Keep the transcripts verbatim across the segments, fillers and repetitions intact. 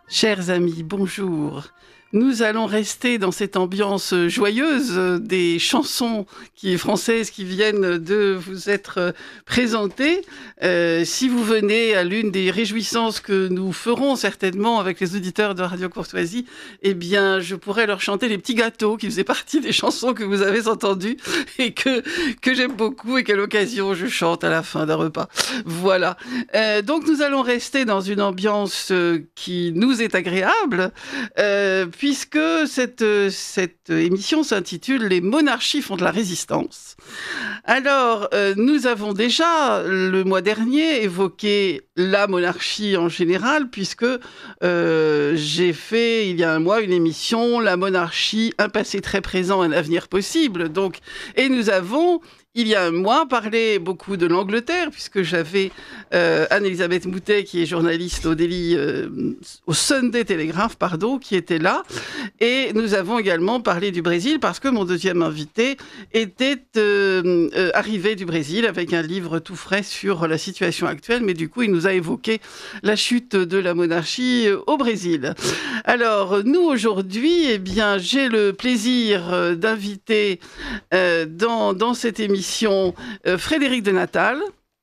Chers amis, bonjour. Nous allons rester dans cette ambiance joyeuse des chansons qui, françaises qui viennent de vous être présentées. Euh, si vous venez à l'une des réjouissances que nous ferons certainement avec les auditeurs de Radio Courtoisie, eh bien, je pourrais leur chanter Les Petits Gâteaux, qui faisaient partie des chansons que vous avez entendues et que, que j'aime beaucoup et qu'à l'occasion je chante à la fin d'un repas. Voilà. Euh, donc, nous allons rester dans une ambiance qui nous est agréable, euh, puisque cette, cette émission s'intitule « Les monarchies font de la résistance ». Alors, euh, nous avons déjà, le mois dernier, évoqué la monarchie en général, puisque euh, j'ai fait, il y a un mois, une émission « La monarchie, un passé très présent, un avenir possible ». Donc, et nous avons... Il y a un mois, parlé beaucoup de l'Angleterre, puisque j'avais euh, Anne-Elisabeth Moutet, qui est journaliste au Daily, euh, au Sunday Telegraph, pardon, qui était là. Et nous avons également parlé du Brésil, parce que mon deuxième invité était euh, euh, arrivé du Brésil avec un livre tout frais sur la situation actuelle. Mais du coup, il nous a évoqué la chute de la monarchie au Brésil. Alors, nous, aujourd'hui, eh bien, j'ai le plaisir d'inviter euh, dans, dans cette émission Euh, Frédéric de Natal.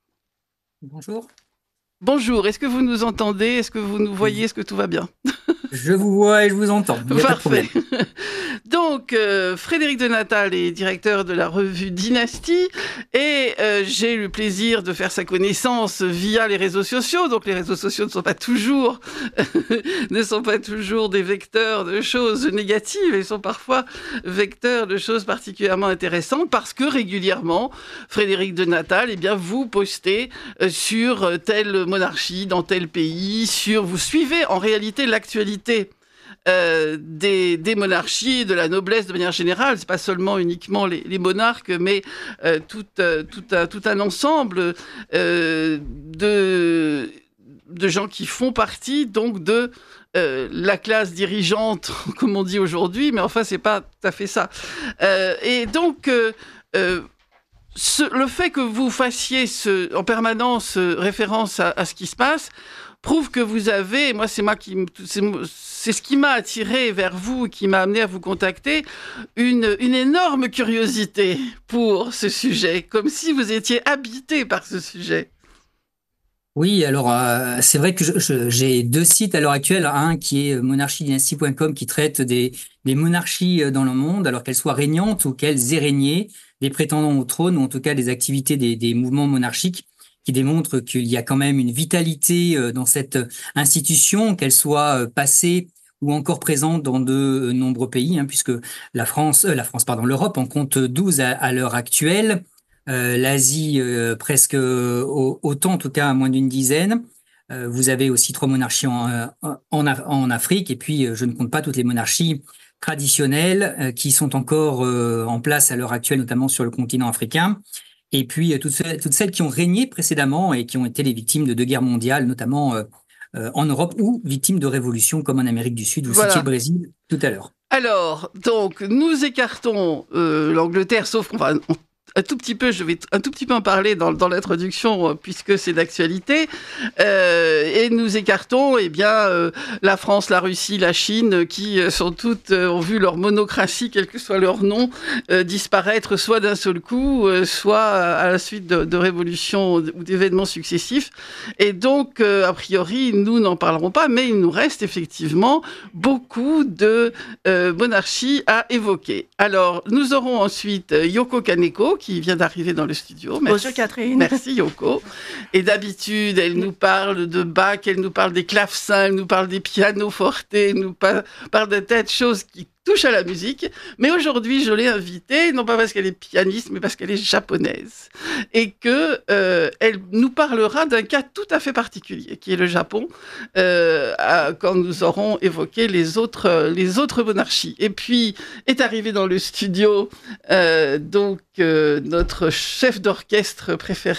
Bonjour. Bonjour, est-ce que vous nous entendez? Est-ce que vous nous voyez? Est-ce que tout va bien? Je vous vois et je vous entends. Parfait. Donc, euh, Frédéric de Natal est directeur de la revue Dynastie et euh, j'ai eu le plaisir de faire sa connaissance via les réseaux sociaux. Donc, les réseaux sociaux ne sont pas toujours, ne sont pas toujours des vecteurs de choses négatives. Ils sont parfois vecteurs de choses particulièrement intéressantes parce que régulièrement, Frédéric de Natal, eh bien, vous postez euh, sur telle monarchie dans tel pays, sur, vous suivez en réalité l'actualité Euh, des, des monarchies, de la noblesse de manière générale. C'est pas seulement uniquement les, les monarques, mais euh, tout, euh, tout, un, tout un ensemble euh, de, de gens qui font partie donc de euh, la classe dirigeante, comme on dit aujourd'hui, mais enfin c'est pas tout à fait ça. Euh, et donc euh, euh, ce, le fait que vous fassiez ce, en permanence référence à, à ce qui se passe prouve que vous avez, moi c'est moi qui, c'est, c'est ce qui m'a attiré vers vous, qui m'a amené à vous contacter, une, une énorme curiosité pour ce sujet, comme si vous étiez habité par ce sujet. Oui, alors euh, c'est vrai que je, je, j'ai deux sites à l'heure actuelle, un qui est monarchie dynastie point com qui traite des, des monarchies dans le monde, alors qu'elles soient régnantes ou qu'elles aient régné, des prétendants au trône ou en tout cas des activités des, des mouvements monarchiques, qui démontre qu'il y a quand même une vitalité dans cette institution, qu'elle soit passée ou encore présente dans de nombreux pays, hein, puisque la France, euh, la France, pardon, l'Europe en compte douze à, à l'heure actuelle, euh, l'Asie euh, presque euh, autant, en tout cas à moins d'une dizaine. Euh, vous avez aussi trois monarchies en, en, en Afrique, et puis je ne compte pas toutes les monarchies traditionnelles euh, qui sont encore euh, en place à l'heure actuelle, notamment sur le continent africain. Et puis, toutes celles, toutes celles qui ont régné précédemment et qui ont été les victimes de deux guerres mondiales, notamment euh, euh, en Europe, ou victimes de révolutions comme en Amérique du Sud. Vous Voilà. citiez le Brésil tout à l'heure. Alors, donc, nous écartons euh, l'Angleterre, sauf qu'on va... On... Un tout petit peu, je vais un tout petit peu en parler dans, dans l'introduction, puisque c'est d'actualité. Euh, et nous écartons, eh bien, euh, la France, la Russie, la Chine, qui euh, sont toutes, euh, ont vu leur monocratie, quel que soit leur nom, euh, disparaître soit d'un seul coup, euh, soit à la suite de, de révolutions ou d'événements successifs. Et donc, euh, a priori, nous n'en parlerons pas, mais il nous reste effectivement beaucoup de euh, monarchies à évoquer. Alors, nous aurons ensuite Yoko Kaneko, qui vient d'arriver dans le studio. Merci. Bonjour Catherine. Merci Yoko. Et d'habitude, elle nous parle de Bach, elle nous parle des clavecins, elle nous parle des pianos forte, elle nous parle, parle de tas de choses qui touchent à la musique. Mais aujourd'hui, je l'ai invitée, non pas parce qu'elle est pianiste, mais parce qu'elle est japonaise. Et que euh, elle nous parlera d'un cas tout à fait particulier, qui est le Japon, euh, à, quand nous aurons évoqué les autres, les autres monarchies. Et puis, est arrivé dans le studio, euh, donc, euh, notre chef d'orchestre préféré,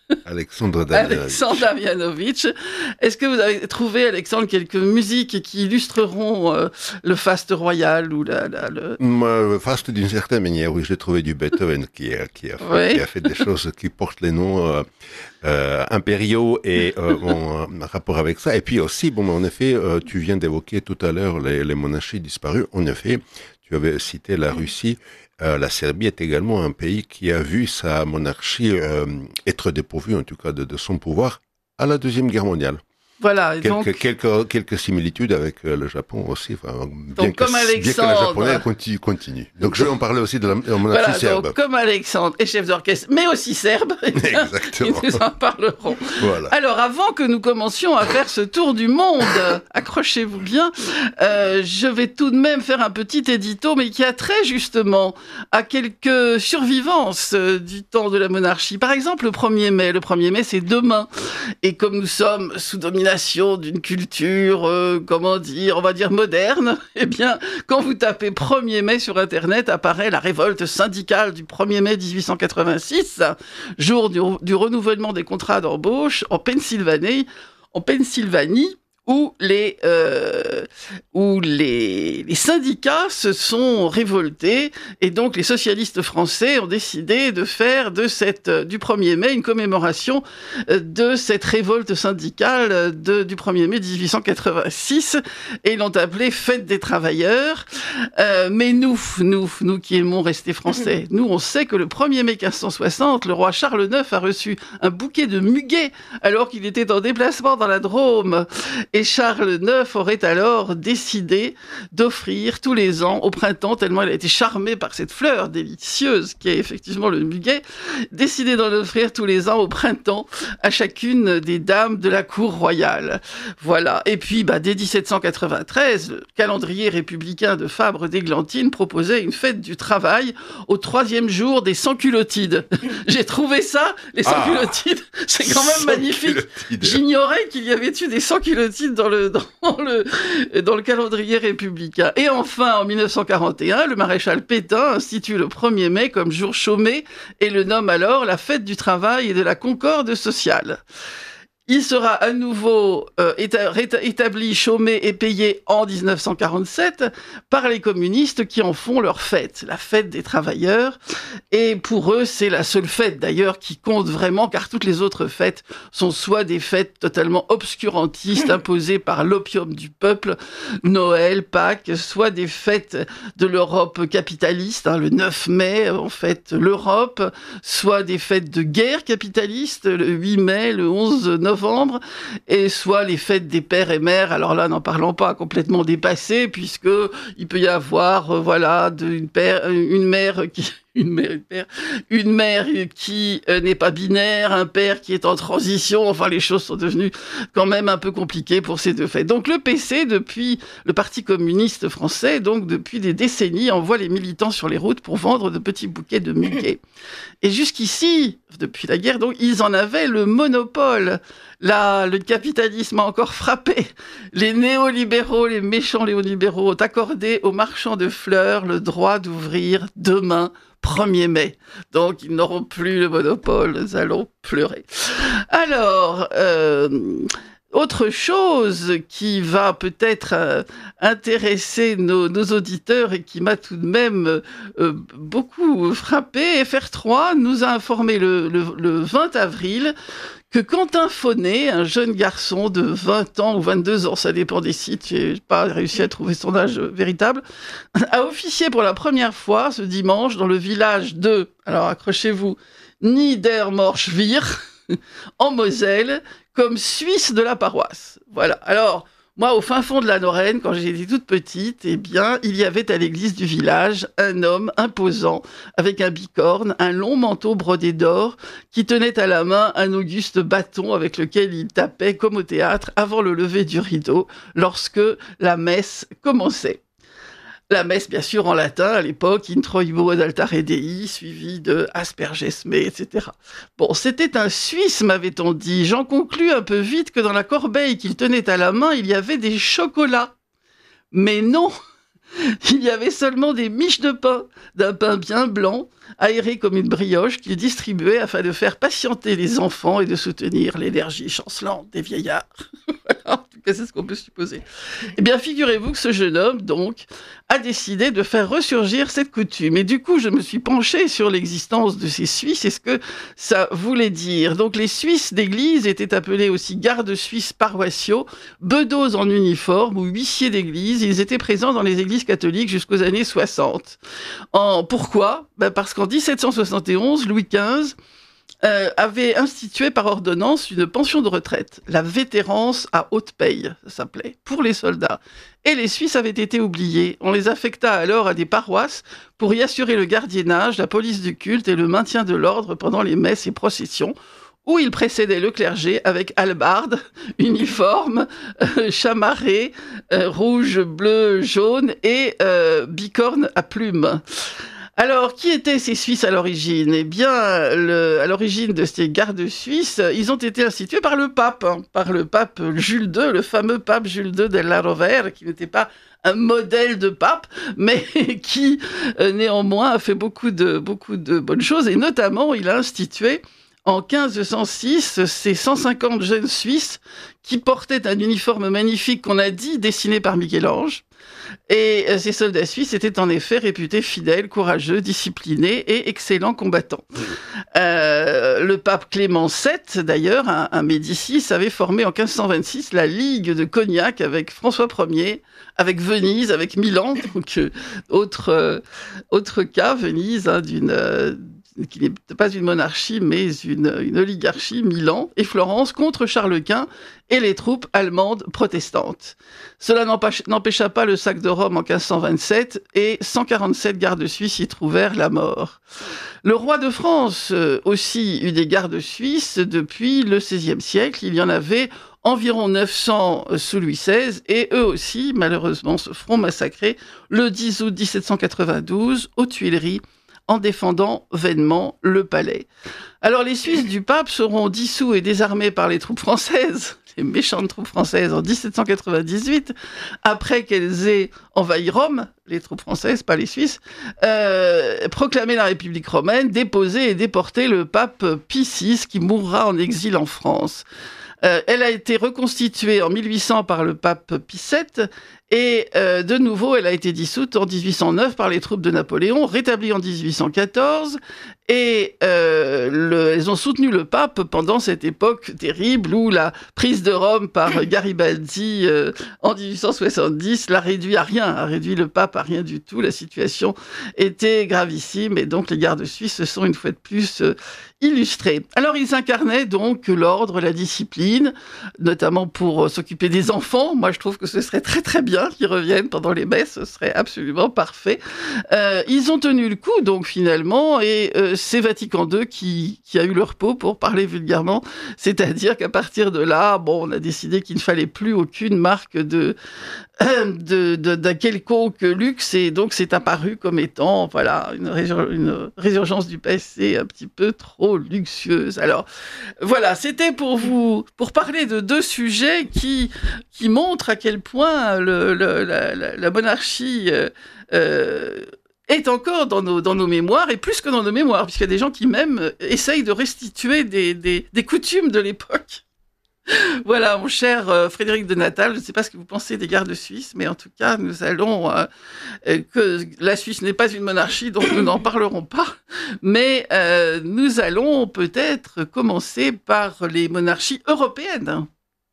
Alexandre Damianovic. Alexandre Damianovic. Est-ce que vous avez trouvé, Alexandre, quelques musiques qui illustreront euh, le faste royal ou la, la, le... Moi, faste d'une certaine manière, oui, j'ai trouvé du Beethoven qui a, qui a, fait, Oui. qui a fait des choses qui portent les noms euh, euh, impériaux et euh, en rapport avec ça. Et puis aussi, bon, en effet, euh, tu viens d'évoquer tout à l'heure les, les monarchies disparues. En effet, tu avais cité la Russie. Euh, la Serbie est également un pays qui a vu sa monarchie euh, être dépourvue, en tout cas, de, de son pouvoir à la Deuxième Guerre mondiale. Voilà. Et Quelques, donc, quelques, quelques similitudes avec euh, le Japon aussi. Enfin, bien, donc, que, comme bien que la Alexandre- japonaise continue. continue. Donc, je vais en parler aussi de la, de la monarchie voilà, serbe. donc, comme Alexandre est chef d'orchestre, mais aussi serbe, eh bien, Exactement. ils nous en parleront. Voilà. Alors, avant que nous commencions à faire ce tour du monde, accrochez-vous bien, euh, je vais tout de même faire un petit édito, mais qui a trait justement à quelques survivances euh, du temps de la monarchie. Par exemple, le premier mai. Le premier mai, c'est demain. Et comme nous sommes sous domination d'une culture, euh, comment dire, on va dire moderne, eh bien, quand vous tapez premier mai sur Internet, apparaît la révolte syndicale du premier mai mille huit cent quatre-vingt-six, jour du, du renouvellement des contrats d'embauche en Pennsylvanie, en Pennsylvanie, où les euh, où les, les syndicats se sont révoltés et donc les socialistes français ont décidé de faire de cette du premier mai une commémoration de cette révolte syndicale de, du premier mai mille huit cent quatre-vingt-six et l'ont appelée Fête des travailleurs. Euh, mais nous, nous, nous qui aimons rester français, nous on sait que le premier mai quinze cent soixante, le roi Charles neuf a reçu un bouquet de muguets alors qu'il était en déplacement dans la Drôme. Et Charles neuf aurait alors décidé d'offrir tous les ans, au printemps, tellement il a été charmé par cette fleur délicieuse qui est effectivement le muguet, décidé d'en offrir tous les ans au printemps à chacune des dames de la cour royale. Voilà. Et puis, bah, dès dix-sept cent quatre-vingt-treize, le calendrier républicain de Fabre d'Églantine proposait une fête du travail au troisième jour des sans-culottides. J'ai trouvé ça, les sans-culottides, ah, c'est quand même magnifique. J'ignorais qu'il y avait eu des sans-culottides dans le, dans le, dans le calendrier républicain. Et enfin, en mille neuf cent quarante et un, le maréchal Pétain institue le premier mai comme jour chômé et le nomme alors la fête du travail et de la concorde sociale. Il sera à nouveau euh, établi, chômé et payé en dix-neuf cent quarante-sept par les communistes qui en font leur fête, la fête des travailleurs. Et pour eux, c'est la seule fête d'ailleurs qui compte vraiment, car toutes les autres fêtes sont soit des fêtes totalement obscurantistes imposées par l'opium du peuple, Noël, Pâques, soit des fêtes de l'Europe capitaliste, hein, le neuf mai, en fait, l'Europe, soit des fêtes de guerre capitaliste, le huit mai, le onze novembre, novembre, et soit les fêtes des pères et mères, alors là, n'en parlons pas, complètement dépassées, puisque il peut y avoir, euh, voilà, de, une, père, une mère qui... Une mère, une père, une mère qui euh, n'est pas binaire, un père qui est en transition. Enfin, les choses sont devenues quand même un peu compliquées pour ces deux fêtes. Donc, le P C, depuis le Parti communiste français, donc depuis des décennies, envoie les militants sur les routes pour vendre de petits bouquets de muguets. Et jusqu'ici, depuis la guerre, donc, ils en avaient le monopole. Là, le capitalisme a encore frappé. Les néolibéraux, les méchants néolibéraux ont accordé aux marchands de fleurs le droit d'ouvrir demain, premier mai. Donc, ils n'auront plus le monopole. Nous allons pleurer. Alors, euh, autre chose qui va peut-être euh, intéresser nos, nos auditeurs et qui m'a tout de même euh, beaucoup frappé, F R trois nous a informé le, le, le vingt avril que Quentin Faunet, un jeune garçon de vingt ans ou vingt-deux ans, ça dépend des sites, j'ai pas réussi à trouver son âge véritable, a officié pour la première fois ce dimanche dans le village de, alors accrochez-vous, Niedermorschwihr, en Moselle, comme Suisse de la paroisse. Voilà. Alors, moi, au fin fond de la Lorraine, quand j'étais toute petite, eh bien, il y avait à l'église du village un homme imposant, avec un bicorne, un long manteau brodé d'or, qui tenait à la main un auguste bâton avec lequel il tapait, comme au théâtre, avant le lever du rideau, lorsque la messe commençait. La messe, bien sûr, en latin, à l'époque, Introibo ad altare Dei, suivi de Asperges me, et cetera. Bon, c'était un Suisse, m'avait-on dit. J'en conclus un peu vite que dans la corbeille qu'il tenait à la main, il y avait des chocolats. Mais non, Il y avait seulement des miches de pain, d'un pain bien blanc, aéré comme une brioche, qu'il distribuait afin de faire patienter les enfants et de soutenir l'énergie chancelante des vieillards. Voilà, en tout cas, c'est ce qu'on peut supposer. Eh bien, figurez-vous que ce jeune homme, donc, a décidé de faire ressurgir cette coutume. Et du coup, je me suis penchée sur l'existence de ces Suisses et ce que ça voulait dire. Donc, les Suisses d'église étaient appelés aussi gardes suisses paroissiaux, bedeaux en uniforme ou huissiers d'église. Ils étaient présents dans les églises catholiques jusqu'aux années soixante. En, pourquoi ? Ben parce qu'en dix-sept cent soixante et onze, Louis quinze euh, avait institué par ordonnance une pension de retraite, la vétérance à haute paye, ça s'appelait, pour les soldats. Et les Suisses avaient été oubliés. On les affecta alors à des paroisses pour y assurer le gardiennage, la police du culte et le maintien de l'ordre pendant les messes et processions, où ils précédaient le clergé avec hallebarde, uniforme, euh, chamarré, euh, rouge, bleu, jaune et euh, bicorne à plumes. Alors, qui étaient ces Suisses à l'origine ? Eh bien, le, à l'origine de ces gardes suisses, ils ont été institués par le pape, hein, par le pape Jules deux, le fameux pape Jules deux della Rovere, qui n'était pas un modèle de pape, mais qui, euh, néanmoins, a fait beaucoup de, beaucoup de bonnes choses, et notamment, il a institué en quinze cent six, ces cent cinquante jeunes Suisses qui portaient un uniforme magnifique qu'on a dit dessiné par Michel-Ange. Et ces soldats suisses étaient en effet réputés fidèles, courageux, disciplinés et excellents combattants. Euh, le pape Clément sept, d'ailleurs, un, un Médicis, avait formé en quinze cent vingt-six la Ligue de Cognac avec François Ier, avec Venise, avec Milan, donc euh, autre, euh, autre cas, Venise, hein, d'une... Euh, qui n'est pas une monarchie, mais une, une oligarchie, Milan, et Florence contre Charles Quint et les troupes allemandes protestantes. Cela n'empêcha pas le sac de Rome en quinze cent vingt-sept, et cent quarante-sept gardes suisses y trouvèrent la mort. Le roi de France aussi eut des gardes suisses depuis le seizième siècle. Il y en avait environ neuf cents sous Louis seize, et eux aussi, malheureusement, se feront massacrer le dix août dix-sept cent quatre-vingt-douze aux Tuileries, en défendant vainement le palais. Alors les Suisses du pape seront dissous et désarmés par les troupes françaises, les méchantes troupes françaises, en dix-sept cent quatre-vingt-dix-huit, après qu'elles aient envahi Rome, les troupes françaises, pas les Suisses, euh, proclamé la République romaine, déposé et déporté le pape Pie six, qui mourra en exil en France. Euh, elle a été reconstituée en mille huit cents par le pape Pie sept, et euh, de nouveau, elle a été dissoute en dix-huit cent neuf par les troupes de Napoléon, rétablie en dix-huit cent quatorze, et euh, le, elles ont soutenu le pape pendant cette époque terrible où la prise de Rome par Garibaldi euh, en dix-huit cent soixante-dix l'a réduit à rien, a réduit le pape à rien du tout. La situation était gravissime, et donc les gardes suisses se sont une fois de plus euh, illustrés. Alors ils incarnaient donc l'ordre, la discipline, notamment pour euh, s'occuper des enfants. Moi je trouve que ce serait très très bien qu'ils reviennent pendant les messes, ce serait absolument parfait. Euh, ils ont tenu le coup donc finalement, et euh, c'est Vatican deux qui, qui a eu le repos, pour parler vulgairement, c'est-à-dire qu'à partir de là, bon, on a décidé qu'il ne fallait plus aucune marque de, de, de, d'un quelconque luxe, et donc c'est apparu comme étant, voilà, une, résur- une résurgence du passé un petit peu trop luxueuse. Alors, voilà, c'était pour vous, pour parler de deux sujets qui, qui montrent à quel point le, le, la, la, la monarchie euh, euh, est encore dans nos, dans nos mémoires, et plus que dans nos mémoires, puisqu'il y a des gens qui même essayent de restituer des, des, des coutumes de l'époque. Voilà, mon cher euh, Frédéric de Natal, je ne sais pas ce que vous pensez des gardes suisses, mais en tout cas, nous allons... Euh, euh, que la Suisse n'est pas une monarchie, donc nous n'en parlerons pas, mais euh, nous allons peut-être commencer par les monarchies européennes.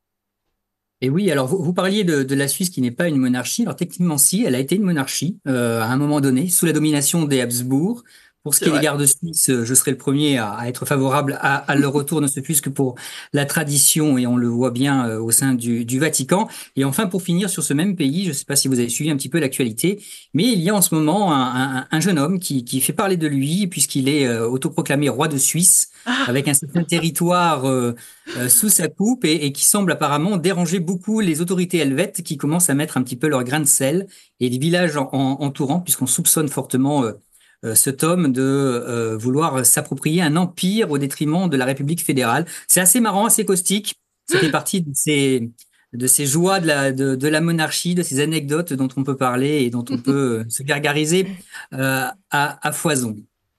Et oui, alors vous, vous parliez de, de la Suisse qui n'est pas une monarchie. Alors techniquement, si, elle a été une monarchie euh, à un moment donné, sous la domination des Habsbourg. Pour ce qui est des gardes suisses, je serai le premier à, à être favorable à, à leur retour, ne ce fût que pour la tradition, et on le voit bien euh, au sein du, du Vatican. Et enfin, pour finir sur ce même pays, je ne sais pas si vous avez suivi un petit peu l'actualité, mais il y a en ce moment un, un, un jeune homme qui, qui fait parler de lui, puisqu'il est euh, autoproclamé roi de Suisse, ah avec un certain territoire euh, euh, sous sa coupe, et, et qui semble apparemment déranger beaucoup les autorités helvètes, qui commencent à mettre un petit peu leur grain de sel, et les villages en, en, entourants, puisqu'on soupçonne fortement... Euh, Euh, cet homme de euh, vouloir s'approprier un empire au détriment de la République fédérale. C'est assez marrant, assez caustique. Ça fait partie de ces, de ces joies de la, de, de la monarchie, de ces anecdotes dont on peut parler et dont on peut se gargariser euh, à, à foison.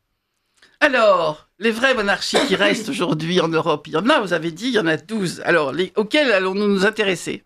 Alors, les vraies monarchies qui restent aujourd'hui en Europe, il y en a, vous avez dit, il y en a douze. Alors, les, auxquelles allons-nous nous intéresser?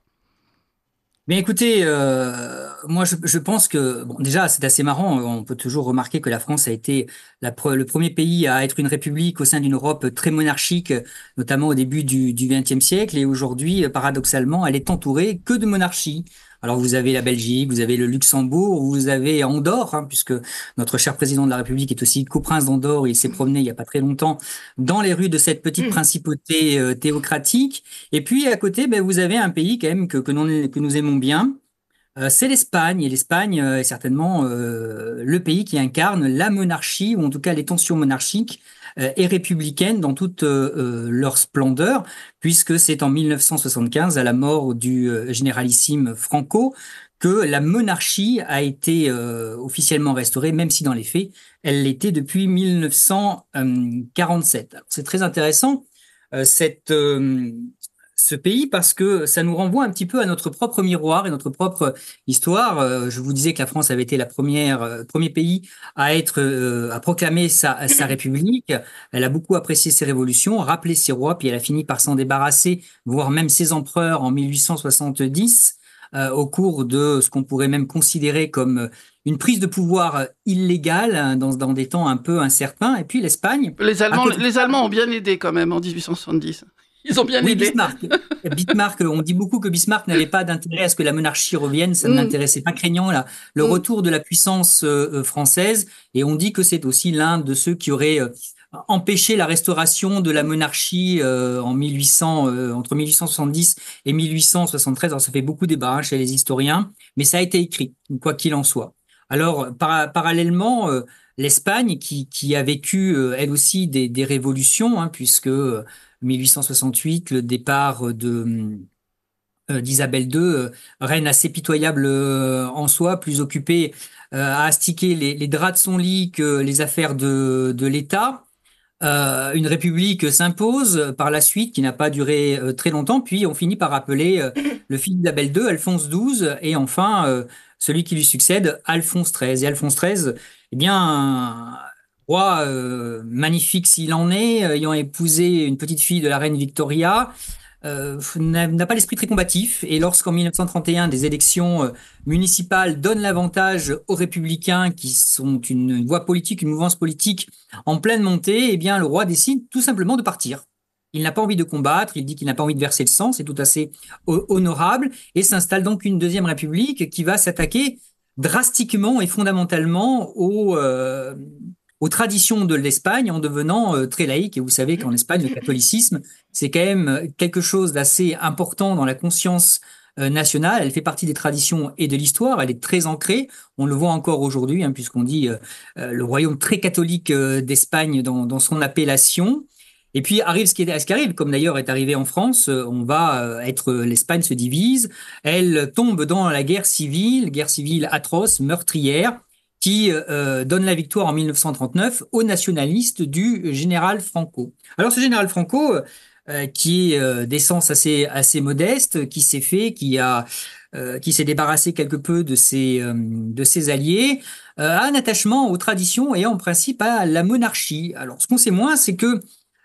Mais écoutez, euh, moi je, je pense que bon, déjà c'est assez marrant. On peut toujours remarquer que la France a été la pre- le premier pays à être une république au sein d'une Europe très monarchique, notamment au début du du vingtième siècle. Et aujourd'hui, paradoxalement, elle est entourée que de monarchies. Alors vous avez la Belgique, vous avez le Luxembourg, vous avez Andorre, hein, puisque notre cher président de la République est aussi coprince d'Andorre. Il s'est promené il y a pas très longtemps dans les rues de cette petite principauté euh, théocratique. Et puis à côté, ben, vous avez un pays quand même que, que, nous, que nous aimons bien, euh, c'est l'Espagne. Et l'Espagne euh, est certainement euh, le pays qui incarne la monarchie, ou en tout cas les tensions monarchiques euh, et républicaines dans toute euh, euh, leur splendeur, puisque c'est en mille neuf cent soixante-quinze, à la mort du euh, généralissime Franco, que la monarchie a été euh, officiellement restaurée, même si dans les faits, elle l'était depuis mille neuf cent quarante-sept. Alors, c'est très intéressant, euh, cette, euh, ce pays, parce que ça nous renvoie un petit peu à notre propre miroir et notre propre histoire. Euh, je vous disais que la France avait été la première, euh, premier pays à être, euh, à proclamer sa, sa République. Elle a beaucoup apprécié ses révolutions, rappelé ses rois, puis elle a fini par s'en débarrasser, voire même ses empereurs en mille huit cent soixante-dix, euh, au cours de ce qu'on pourrait même considérer comme une prise de pouvoir illégale hein, dans, dans des temps un peu incertains. Et puis l'Espagne. Les Allemands, les Allemands ont bien aidé quand même en dix-huit cent soixante-dix. Ils ont bien Oui, aidé. Bismarck. Bismarck, on dit beaucoup que Bismarck n'avait pas d'intérêt à ce que la monarchie revienne, ça ne Mm, l'intéressait pas, craignant là, le mm. retour de la puissance euh, française. Et on dit que c'est aussi l'un de ceux qui auraient euh, empêché la restauration de la monarchie euh, en mille huit cents, euh, entre mille huit cent soixante-dix et mille huit cent soixante-treize. Alors ça fait beaucoup débat hein, chez les historiens, mais ça a été écrit, quoi qu'il en soit. Alors par, parallèlement, euh, l'Espagne qui, qui a vécu euh, elle aussi des, des révolutions, hein, puisque euh, mille huit cent soixante-huit, le départ de euh, d'Isabelle deux, euh, reine assez pitoyable euh, en soi, plus occupée euh, à astiquer les, les draps de son lit que les affaires de, de l'État. Euh, une république s'impose par la suite, qui n'a pas duré euh, très longtemps, puis on finit par appeler euh, le fils d'Isabelle deux, Alphonse douze, et enfin euh, celui qui lui succède, Alphonse treize. Et Alphonse treize, eh bien, un roi euh, magnifique s'il en est, euh, ayant épousé une petite fille de la reine Victoria, euh, n'a n'a pas l'esprit très combatif. Et lorsqu'en mille neuf cent trente et un, des élections euh, municipales donnent l'avantage aux républicains, qui sont une, une voie politique, une mouvance politique en pleine montée, eh bien, le roi décide tout simplement de partir. Il n'a pas envie de combattre, il dit qu'il n'a pas envie de verser le sang, c'est tout assez honorable, et s'installe donc une deuxième république qui va s'attaquer drastiquement et fondamentalement aux, euh, aux traditions de l'Espagne en devenant euh, très laïque. Et vous savez qu'en Espagne, le catholicisme, c'est quand même quelque chose d'assez important dans la conscience euh, nationale. Elle fait partie des traditions et de l'histoire. Elle est très ancrée. On le voit encore aujourd'hui, hein, puisqu'on dit euh, euh, le royaume très catholique euh, d'Espagne dans, dans son appellation. Et puis arrive ce qui, est, ce qui arrive, comme d'ailleurs est arrivé en France, euh, on va euh, être, l'Espagne se divise, elle tombe dans la guerre civile, guerre civile atroce, meurtrière, qui euh, donne la victoire en mille neuf cent trente-neuf aux nationalistes du général Franco. Alors ce général Franco, euh, qui est euh, d'essence assez assez modeste, qui s'est fait, qui a euh, qui s'est débarrassé quelque peu de ses euh, de ses alliés, euh, a un attachement aux traditions et en principe à la monarchie. Alors ce qu'on sait moins, c'est que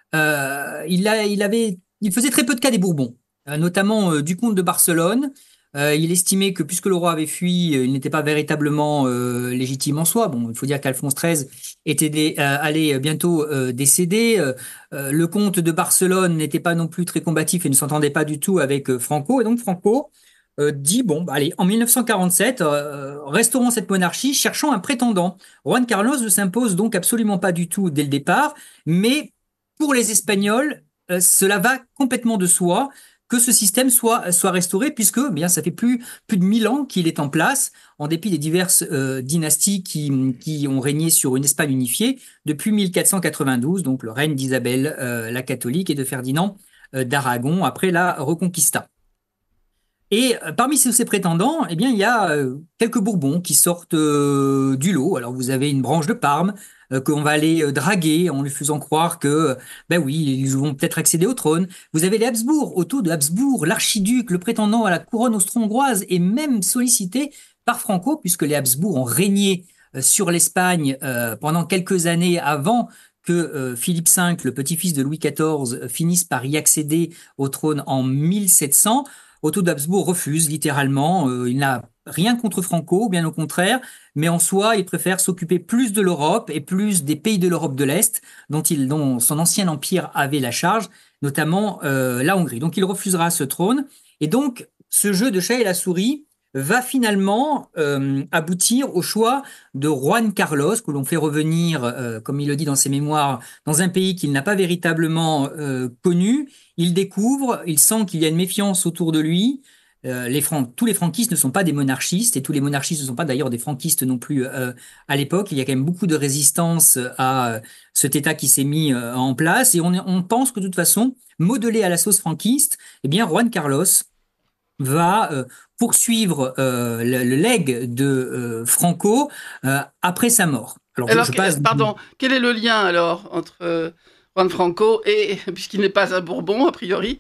euh, il a il avait il faisait très peu de cas des Bourbons, euh, notamment euh, du comte de Barcelone. Euh, il estimait que puisque le roi avait fui, euh, il n'était pas véritablement euh, légitime en soi. Bon, il faut dire qu'Alphonse treize était des, euh, allait bientôt euh, décéder. Euh, euh, le comte de Barcelone n'était pas non plus très combatif et ne s'entendait pas du tout avec euh, Franco. Et donc Franco euh, dit, bon, bah, allez, en mille neuf cent quarante-sept, euh, restaurons cette monarchie, cherchons un prétendant. Juan Carlos ne s'impose donc absolument pas du tout dès le départ, mais pour les Espagnols, euh, cela va complètement de soi que ce système soit soit restauré, puisque eh bien ça fait plus plus de mille ans qu'il est en place, en dépit des diverses euh, dynasties qui qui ont régné sur une Espagne unifiée depuis mille quatre cent quatre-vingt-douze, donc le règne d'Isabelle euh, la catholique et de Ferdinand euh, d'Aragon après la Reconquista. Et euh, parmi ces, ces prétendants, eh bien il y a euh, quelques Bourbons qui sortent euh, du lot. Alors vous avez une branche de Parme euh, qu'on va aller euh, draguer en lui faisant croire que, ben oui, ils vont peut-être accéder au trône. Vous avez les Habsbourg, autour de Habsbourg, l'archiduc, le prétendant à la couronne austro-hongroise, est même sollicité par Franco, puisque les Habsbourg ont régné euh, sur l'Espagne euh, pendant quelques années avant que euh, Philippe cinq, le petit-fils de Louis quatorze, euh, finisse par y accéder au trône en mille sept cents. Otto d'Habsbourg refuse littéralement. Euh, il n'a rien contre Franco, bien au contraire, mais en soi, il préfère s'occuper plus de l'Europe et plus des pays de l'Europe de l'Est, dont, il, dont son ancien empire avait la charge, notamment euh, la Hongrie. Donc il refusera ce trône. Et donc, ce jeu de chat et la souris va finalement euh, aboutir au choix de Juan Carlos, que l'on fait revenir, euh, comme il le dit dans ses mémoires, dans un pays qu'il n'a pas véritablement euh, connu. Il découvre, il sent qu'il y a une méfiance autour de lui. Euh, les Fran- tous les franquistes ne sont pas des monarchistes, et tous les monarchistes ne sont pas d'ailleurs des franquistes non plus euh, à l'époque. Il y a quand même beaucoup de résistance à euh, cet État qui s'est mis euh, en place, et on, on pense que de toute façon, modelé à la sauce franquiste, eh bien Juan Carlos va euh, poursuivre euh, le, le legs de euh, Franco euh, après sa mort. Alors, alors je, je passe... pardon, quel est le lien alors entre euh, Juan Franco et, puisqu'il n'est pas un Bourbon a priori,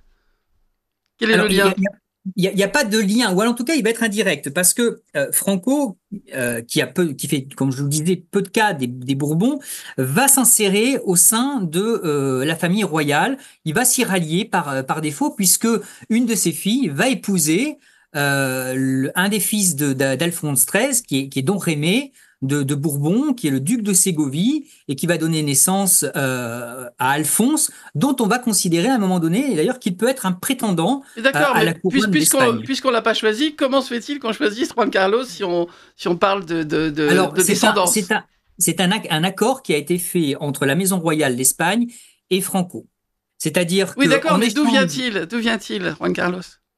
quel est alors, le lien? Il n'y a, a pas de lien, ou alors en tout cas il va être indirect, parce que euh, Franco, euh, qui a peu, qui fait, comme je vous le disais, peu de cas des, des Bourbons, va s'insérer au sein de euh, la famille royale. Il va s'y rallier par par défaut, puisque une de ses filles va épouser euh, le, un des fils de, d'Alphonse treize, qui est, qui est Don Rémé de, de Bourbon, qui est le duc de Ségovie, et qui va donner naissance euh, à Alphonse, dont on va considérer à un moment donné, d'ailleurs, qu'il peut être un prétendant euh, à la couronne d'Espagne. Puisqu'on ne l'a pas choisi, comment se fait-il qu'on choisisse Juan Carlos si on, si on parle de, de, de, Alors, de descendance? C'est un, c'est un, un accord qui a été fait entre la Maison royale d'Espagne et Franco. C'est-à-dire oui, que... Oui, d'accord, mais d'où vient-il, d'où vient-il, Juan Carlos?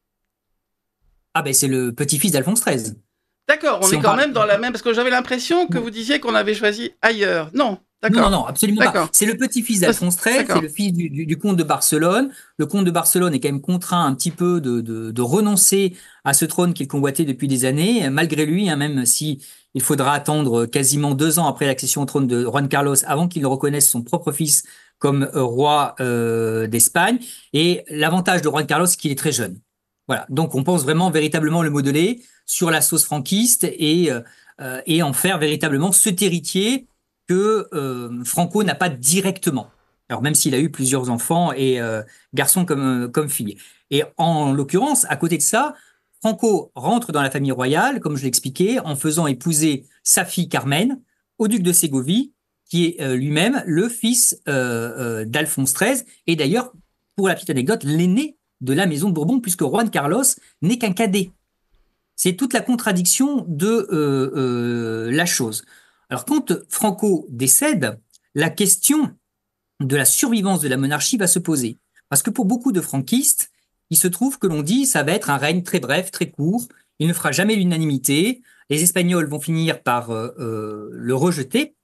Ah ben, c'est le petit-fils d'Alphonse treize. D'accord, on si est on quand parle... même dans la même... Parce que j'avais l'impression que vous disiez qu'on avait choisi ailleurs. Non, d'accord. Non, non, non, absolument pas. C'est le petit-fils d'Alphonse treize, c'est le fils du, du, du comte de Barcelone. Le comte de Barcelone est quand même contraint un petit peu de, de, de renoncer à ce trône qu'il convoitait depuis des années, malgré lui, hein, même si il faudra attendre quasiment deux ans après l'accession au trône de Juan Carlos avant qu'il reconnaisse son propre fils comme euh, roi euh, d'Espagne. Et l'avantage de Juan Carlos, c'est qu'il est très jeune. Voilà, donc on pense vraiment véritablement le modeler sur la sauce franquiste et, euh, et en faire véritablement cet héritier que euh, Franco n'a pas directement. Alors même s'il a eu plusieurs enfants et euh, garçons comme, comme filles. Et en l'occurrence, à côté de ça, Franco rentre dans la famille royale, comme je l'expliquais, en faisant épouser sa fille Carmen au duc de Ségovie, qui est euh, lui-même le fils euh, euh, d'Alphonse treize, et d'ailleurs, pour la petite anecdote, l'aîné de la maison de Bourbon, puisque Juan Carlos n'est qu'un cadet. C'est toute la contradiction de euh, euh, la chose. Alors, quand Franco décède, la question de la survivance de la monarchie va se poser. Parce que pour beaucoup de franquistes, il se trouve que l'on dit ça va être un règne très bref, très court, il ne fera jamais l'unanimité, les Espagnols vont finir par euh, euh, le rejeter,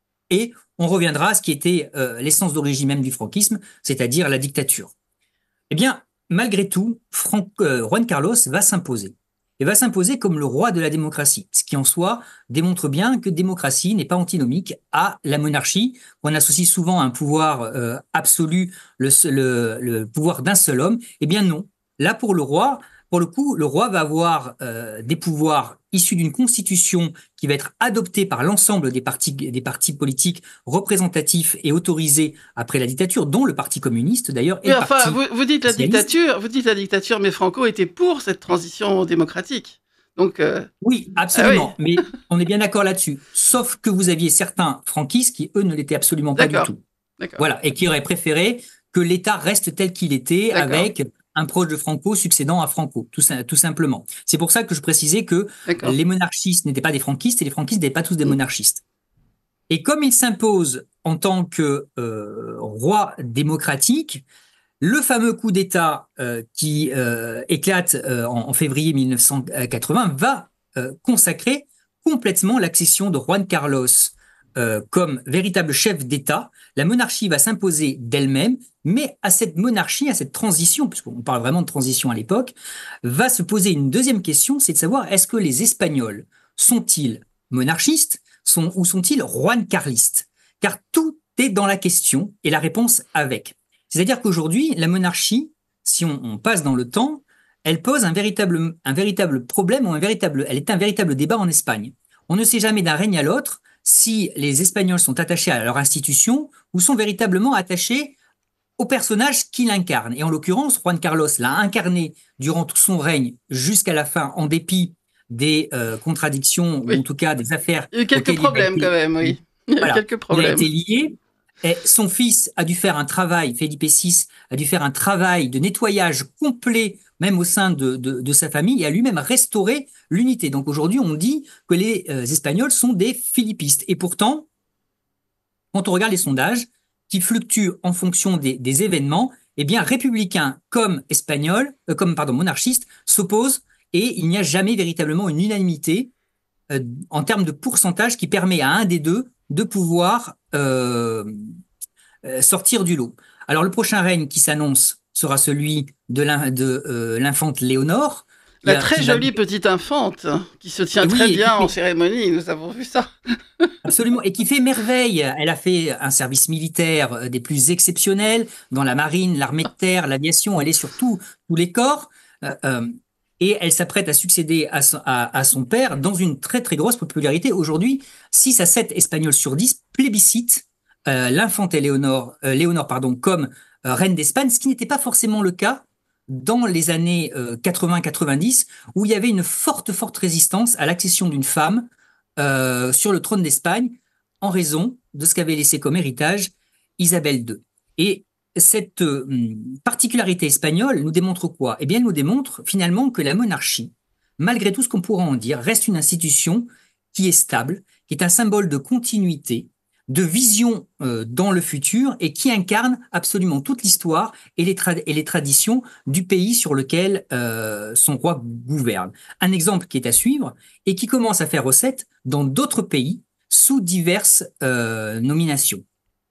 et on reviendra à ce qui était euh, l'essence d'origine même du franquisme, c'est-à-dire la dictature. Eh bien, malgré tout, Franck, euh, Juan Carlos va s'imposer. Et va s'imposer comme le roi de la démocratie, ce qui en soi démontre bien que démocratie n'est pas antinomique à la monarchie. On associe souvent un pouvoir euh, absolu, le, le, le pouvoir d'un seul homme. Eh bien non, là pour le roi, pour le coup, le roi va avoir euh, des pouvoirs issus d'une constitution qui va être adoptée par l'ensemble des partis, des partis politiques représentatifs et autorisés après la dictature, dont le Parti communiste d'ailleurs. Et enfin, vous, vous dites la dictature, vous dites la dictature, mais Franco était pour cette transition démocratique. Donc euh... oui, absolument. Ah oui. Mais on est bien d'accord là-dessus. Sauf que vous aviez certains franquistes qui eux ne l'étaient absolument pas du tout. D'accord. Voilà, et qui auraient préféré que l'État reste tel qu'il était, avec un proche de Franco succédant à Franco, tout, tout simplement. C'est pour ça que je précisais que les monarchistes n'étaient pas des franquistes et les franquistes n'étaient pas tous des monarchistes. Et comme il s'impose en tant que euh, roi démocratique, le fameux coup d'État euh, qui euh, éclate euh, en, en février mille neuf cent quatre-vingts va euh, consacrer complètement l'accession de Juan Carlos euh, comme véritable chef d'État. La monarchie va s'imposer d'elle-même, mais à cette monarchie, à cette transition, puisqu'on parle vraiment de transition à l'époque, va se poser une deuxième question, c'est de savoir est-ce que les Espagnols sont-ils monarchistes ? sont, ou sont-ils Juan-Carlistes? Car tout est dans la question et la réponse avec. C'est-à-dire qu'aujourd'hui, la monarchie, si on, on passe dans le temps, elle pose un véritable, un véritable problème ou un véritable, elle est un véritable débat en Espagne. On ne sait jamais d'un règne à l'autre si les Espagnols sont attachés à leur institution ou sont véritablement attachés au personnage qu'il incarne. Et en l'occurrence, Juan Carlos l'a incarné durant tout son règne jusqu'à la fin, en dépit des euh, contradictions, oui. ou en tout cas des affaires. Il y a eu quelques problèmes été, quand même, oui. Il y a voilà, eu quelques problèmes. Il a été lié. Et son fils a dû faire un travail, Felipe six, a dû faire un travail de nettoyage complet, même au sein de, de, de sa famille, et a lui-même restauré l'unité. Donc aujourd'hui, on dit que les euh, Espagnols sont des philippistes. Et pourtant, quand on regarde les sondages, qui fluctuent en fonction des, des événements, eh bien, républicains comme espagnols, euh, comme pardon, monarchistes, s'opposent, et il n'y a jamais véritablement une unanimité euh, en termes de pourcentage qui permet à un des deux de pouvoir euh, euh, sortir du lot. Alors, le prochain règne qui s'annonce sera celui de, l'in, de euh, l'infante Léonore. La a, très jolie va... petite infante qui se tient et très oui, bien en fait... cérémonie, nous avons vu ça. Absolument, et qui fait merveille. Elle a fait un service militaire des plus exceptionnels dans la marine, l'armée de terre, l'aviation. Elle est sur tout, tous les corps. Euh, euh, et elle s'apprête à succéder à son, à, à son père dans une très très grosse popularité. Aujourd'hui, six à sept Espagnols sur dix plébiscitent euh, l'infante Léonore, euh, Léonore pardon, comme euh, reine d'Espagne, ce qui n'était pas forcément le cas dans les années euh, quatre-vingts quatre-vingt-dix, où il y avait une forte forte résistance à l'accession d'une femme euh, sur le trône d'Espagne en raison de ce qu'avait laissé comme héritage Isabelle deux. Et cette euh, particularité espagnole nous démontre quoi? Eh bien, elle nous démontre finalement que la monarchie, malgré tout ce qu'on pourra en dire, reste une institution qui est stable, qui est un symbole de continuité, de vision euh, dans le futur et qui incarne absolument toute l'histoire et les, tra- et les traditions du pays sur lequel euh, son roi gouverne. Un exemple qui est à suivre et qui commence à faire recette dans d'autres pays sous diverses euh, nominations.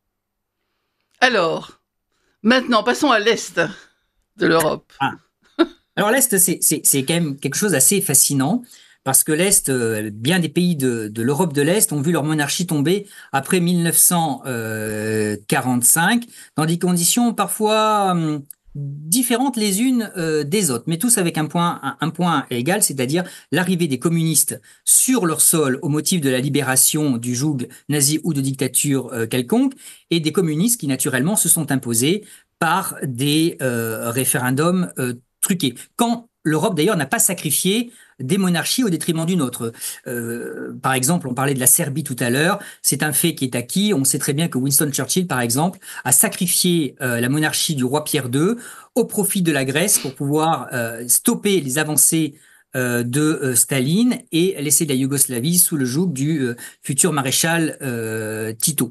Alors, maintenant, passons à l'Est de l'Europe. Ah. Alors l'Est, c'est, c'est, c'est quand même quelque chose d'assez fascinant, parce que l'Est, euh, bien des pays de, de l'Europe de l'Est ont vu leur monarchie tomber après mille neuf cent quarante-cinq, dans des conditions parfois hum, différentes les unes euh, des autres, mais tous avec un point, un, un point égal, c'est-à-dire l'arrivée des communistes sur leur sol au motif de la libération du joug nazi ou de dictature euh, quelconque, et des communistes qui naturellement se sont imposés par des euh, référendums euh, truqués. Quand l'Europe d'ailleurs n'a pas sacrifié des monarchies au détriment d'une autre. Euh, par exemple, on parlait de la Serbie tout à l'heure, c'est un fait qui est acquis. On sait très bien que Winston Churchill, par exemple, a sacrifié euh, la monarchie du roi Pierre deux au profit de la Grèce pour pouvoir euh, stopper les avancées euh, de euh, Staline et laisser la Yougoslavie sous le joug du euh, futur maréchal euh, Tito.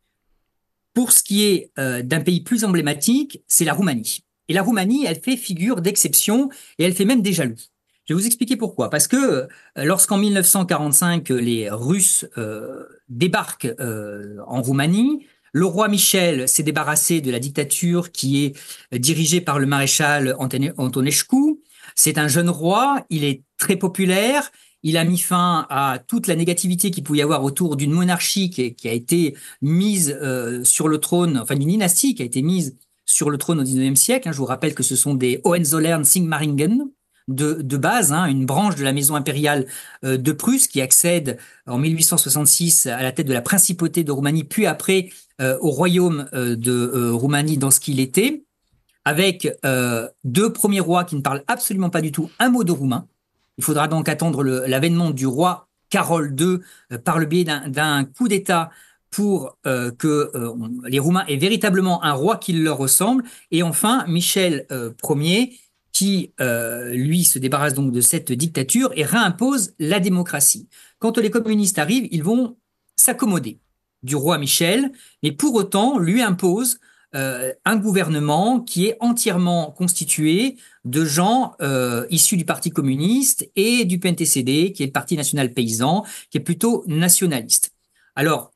Pour ce qui est euh, d'un pays plus emblématique, c'est la Roumanie. Et la Roumanie, elle fait figure d'exception et elle fait même des jaloux. Je vais vous expliquer pourquoi. Parce que euh, lorsqu'en mille neuf cent quarante-cinq, les Russes euh, débarquent euh, en Roumanie, le roi Michel s'est débarrassé de la dictature qui est euh, dirigée par le maréchal Antonescu. C'est un jeune roi, il est très populaire, il a mis fin à toute la négativité qu'il pouvait y avoir autour d'une monarchie qui, qui a été mise euh, sur le trône, enfin d'une dynastie qui a été mise sur le trône au dix-neuvième siècle. Hein. Je vous rappelle que ce sont des Hohenzollern-Sigmaringen, De, de base, hein, une branche de la maison impériale euh, de Prusse qui accède en mille huit cent soixante-six à la tête de la principauté de Roumanie, puis après euh, au royaume euh, de euh, Roumanie dans ce qu'il était, avec euh, deux premiers rois qui ne parlent absolument pas du tout un mot de roumain. Il faudra donc attendre le, l'avènement du roi Carol deux euh, par le biais d'un, d'un coup d'État pour euh, que euh, les Roumains aient véritablement un roi qui leur ressemble. Et enfin, Michel euh, Ier, qui, euh, lui, se débarrasse donc de cette dictature et réimpose la démocratie. Quand les communistes arrivent, ils vont s'accommoder du roi Michel, mais pour autant lui imposent euh, un gouvernement qui est entièrement constitué de gens euh, issus du Parti communiste et du P N T C D, qui est le Parti national paysan, qui est plutôt nationaliste. Alors,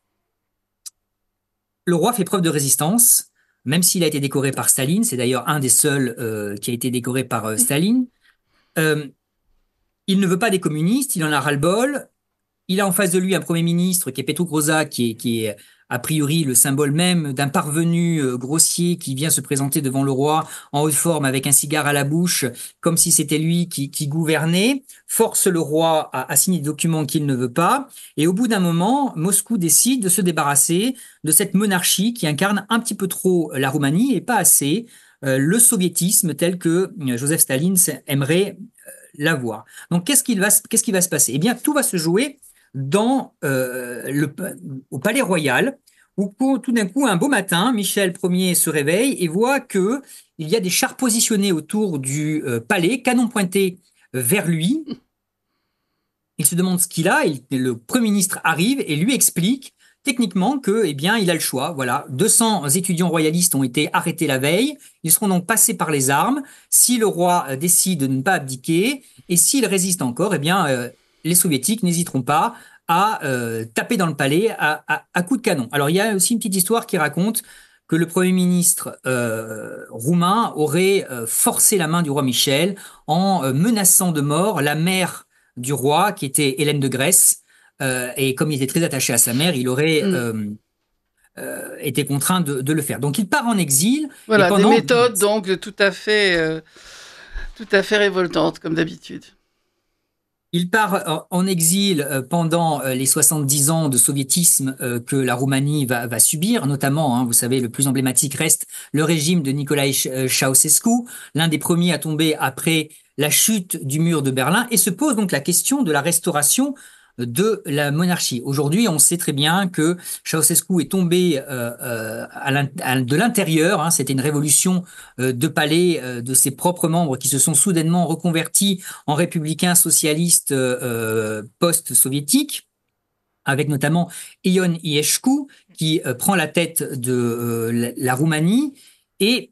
le roi fait preuve de résistance, même s'il a été décoré par Staline, c'est d'ailleurs un des seuls euh, qui a été décoré par euh, Staline. Euh, il ne veut pas des communistes, il en a ras-le-bol. il a en face de lui un Premier ministre qui est Petru Groza, qui est, qui est a priori le symbole même d'un parvenu euh, grossier qui vient se présenter devant le roi en haute forme avec un cigare à la bouche, comme si c'était lui qui, qui gouvernait, force le roi à, à signer des documents qu'il ne veut pas, et au bout d'un moment, Moscou décide de se débarrasser de cette monarchie qui incarne un petit peu trop la Roumanie et pas assez euh, le soviétisme tel que Joseph Staline aimerait euh, l'avoir. Donc qu'est-ce qu'il va, qu'est-ce qui va se passer? Eh bien, tout va se jouer dans euh, le, au Palais Royal, où tout d'un coup, un beau matin, Michel Ier se réveille et voit que il y a des chars positionnés autour du euh, palais, canons pointés vers lui. Il se demande ce qu'il a, et le Premier ministre arrive et lui explique techniquement que, eh bien, il a le choix. Voilà, deux cents étudiants royalistes ont été arrêtés la veille. Ils seront donc passés par les armes. Si le roi décide de ne pas abdiquer, et s'il résiste encore, eh bien, euh, les soviétiques n'hésiteront pas à euh, taper dans le palais à, à, à coups de canon. Alors, il y a aussi une petite histoire qui raconte que le Premier ministre euh, roumain aurait euh, forcé la main du roi Michel en euh, menaçant de mort la mère du roi, qui était Hélène de Grèce. Euh, et comme il était très attaché à sa mère, il aurait Mm. euh, euh, été contraint de, de le faire. Donc, il part en exil. Voilà, et pendant... des méthodes donc tout à fait, euh, tout à fait révoltantes, comme d'habitude. Il part en exil pendant les soixante-dix ans de soviétisme que la Roumanie va, va subir, notamment, hein, vous savez, le plus emblématique reste le régime de Nicolae Ceausescu, l'un des premiers à tomber après la chute du mur de Berlin, et se pose donc la question de la restauration de la monarchie. Aujourd'hui, on sait très bien que Ceausescu est tombé euh, euh, à à, de l'intérieur. Hein, c'était une révolution euh, de palais euh, de ses propres membres qui se sont soudainement reconvertis en républicains socialistes euh, post-soviétiques, avec notamment Ion Ieșcu qui euh, prend la tête de euh, la, la Roumanie, et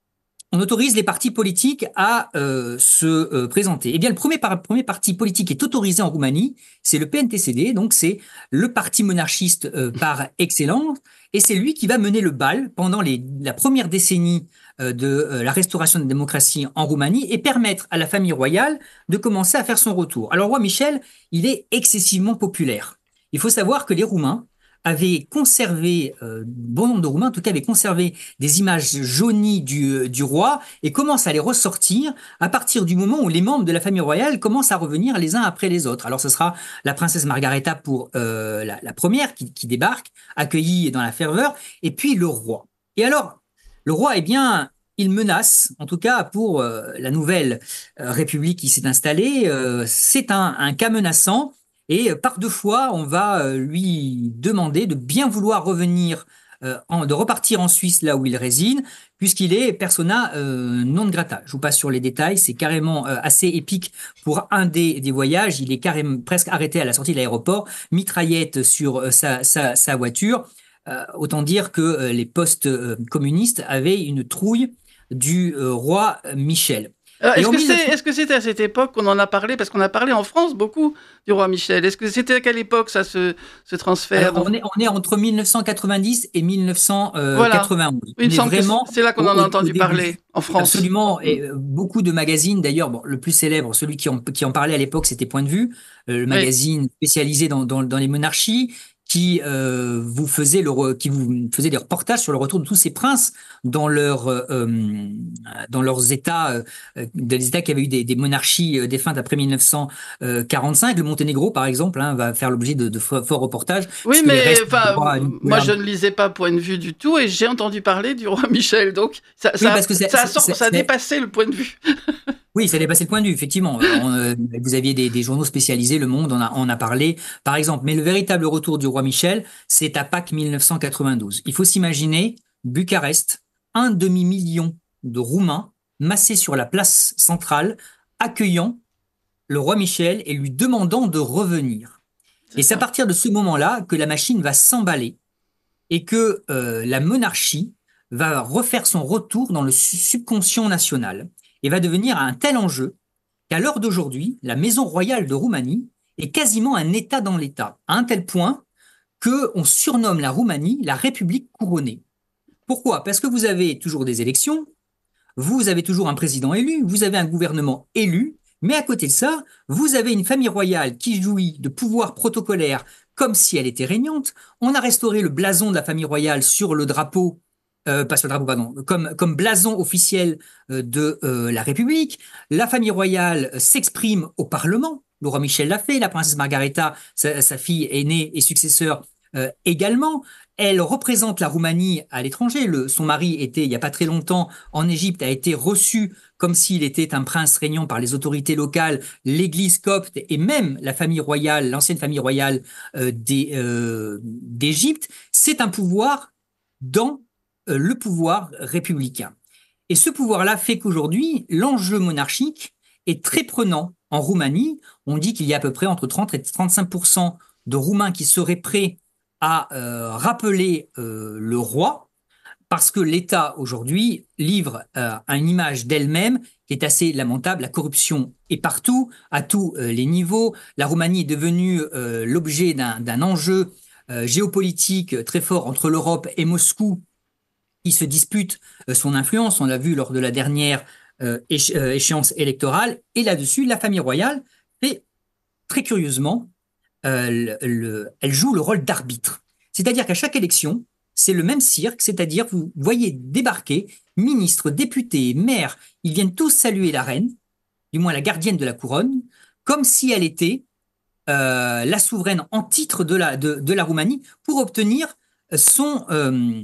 on autorise les partis politiques à euh, se euh, présenter. Eh bien, le premier, par, premier parti politique qui est autorisé en Roumanie, c'est le P N T C D, donc c'est le parti monarchiste euh, par excellence, et c'est lui qui va mener le bal pendant les, la première décennie euh, de euh, la restauration de la démocratie en Roumanie, et permettre à la famille royale de commencer à faire son retour. Alors, le roi Michel, il est excessivement populaire. Il faut savoir que les Roumains avaient conservé, euh, bon nombre de Roumains en tout cas, avaient conservé des images jaunies du, du roi, et commencent à les ressortir à partir du moment où les membres de la famille royale commencent à revenir les uns après les autres. Alors ce sera la princesse Margareta pour euh, la, la première qui, qui débarque, accueillie dans la ferveur, et puis le roi. Et alors, le roi, eh bien, il menace, en tout cas pour euh, la nouvelle euh, république qui s'est installée, euh, c'est un, un cas menaçant. Et par deux fois, on va lui demander de bien vouloir revenir, euh, en, de repartir en Suisse là où il réside, puisqu'il est persona euh, non grata. Je vous passe sur les détails, c'est carrément euh, assez épique pour un des, des voyages. Il est carrément presque arrêté à la sortie de l'aéroport, mitraillette sur euh, sa, sa, sa voiture. Euh, autant dire que euh, les postes euh, communistes avaient une trouille du euh, roi Michel. Alors, est-ce que c'est, est-ce que c'était à cette époque qu'on en a parlé? Parce qu'on a parlé en France beaucoup du roi Michel. Est-ce que c'était à quelle époque, ça, ce, ce transfert? Alors, on, est, on est entre mille neuf cent quatre-vingt-dix et mille neuf cent quatre-vingt-onze. Voilà. Il me semble vraiment que c'est là qu'on en a entendu parler, en France. Absolument. Et beaucoup de magazines, d'ailleurs, bon, le plus célèbre, celui qui en, qui en parlait à l'époque, c'était Point de Vue, euh, le magazine oui. spécialisé dans, dans, dans les monarchies, qui euh, vous faisait le qui vous faisait des reportages sur le retour de tous ces princes dans leur euh, dans leurs états euh, des états qui avaient eu des, des monarchies euh, défuntes après mille neuf cent quarante-cinq. Le Monténégro par exemple hein, va faire l'objet de, de forts reportages. Oui, mais enfin moi je ne lisais pas Point de Vue du tout, et j'ai entendu parler du roi Michel, donc ça oui, ça, parce que ça, ça, a, ça a dépassé le Point de Vue. Oui, ça a dépassé le point de vue, effectivement. Euh, vous aviez des, des journaux spécialisés, Le Monde en a, en a parlé, par exemple. Mais le véritable retour du roi Michel, c'est à Pâques mille neuf cent quatre-vingt-douze. Il faut s'imaginer, Bucarest, un demi-million de Roumains massés sur la place centrale, accueillant le roi Michel et lui demandant de revenir. C'est et c'est à partir de ce moment-là que la machine va s'emballer et que euh, la monarchie va refaire son retour dans le subconscient national. Et va devenir un tel enjeu qu'à l'heure d'aujourd'hui, la maison royale de Roumanie est quasiment un État dans l'État, à un tel point qu'on surnomme la Roumanie la République couronnée. Pourquoi ? Parce que vous avez toujours des élections, vous avez toujours un président élu, vous avez un gouvernement élu, Mais à côté de ça, vous avez une famille royale qui jouit de pouvoirs protocolaires comme si elle était régnante. On a restauré le blason de la famille royale sur le drapeau, euh, pas sur le drapeau, pardon, comme, comme blason officiel euh, de euh, la République. La famille royale euh, s'exprime au Parlement. Le roi Michel l'a fait, la princesse Margareta, sa, sa fille aînée et successeur euh, également. Elle représente la Roumanie à l'étranger. Le, son mari était, il n'y a pas très longtemps, en Égypte, a été reçu comme s'il était un prince régnant par les autorités locales, l'église copte et même la famille royale, l'ancienne famille royale euh, des, euh, d'Égypte. C'est un pouvoir dans euh, le pouvoir républicain. Et ce pouvoir-là fait qu'aujourd'hui, l'enjeu monarchique est très prenant en Roumanie. On dit qu'il y a à peu près entre trente et trente-cinq pour cent de Roumains qui seraient prêts à euh, rappeler euh, le roi, parce que l'État aujourd'hui livre euh, une image d'elle-même qui est assez lamentable. La corruption est partout, à tous euh, les niveaux. La Roumanie est devenue euh, l'objet d'un, d'un enjeu euh, géopolitique très fort entre l'Europe et Moscou, qui se dispute euh, son influence. On l'a vu lors de la dernière euh, éche- euh, échéance électorale. Et là-dessus, la famille royale fait très curieusement, euh, le, le, elle joue le rôle d'arbitre. C'est-à-dire qu'à chaque élection, c'est le même cirque, c'est-à-dire vous voyez débarquer ministres, députés, maires, ils viennent tous saluer la reine, du moins la gardienne de la couronne, comme si elle était euh, la souveraine en titre de la, de, de la Roumanie pour obtenir son euh,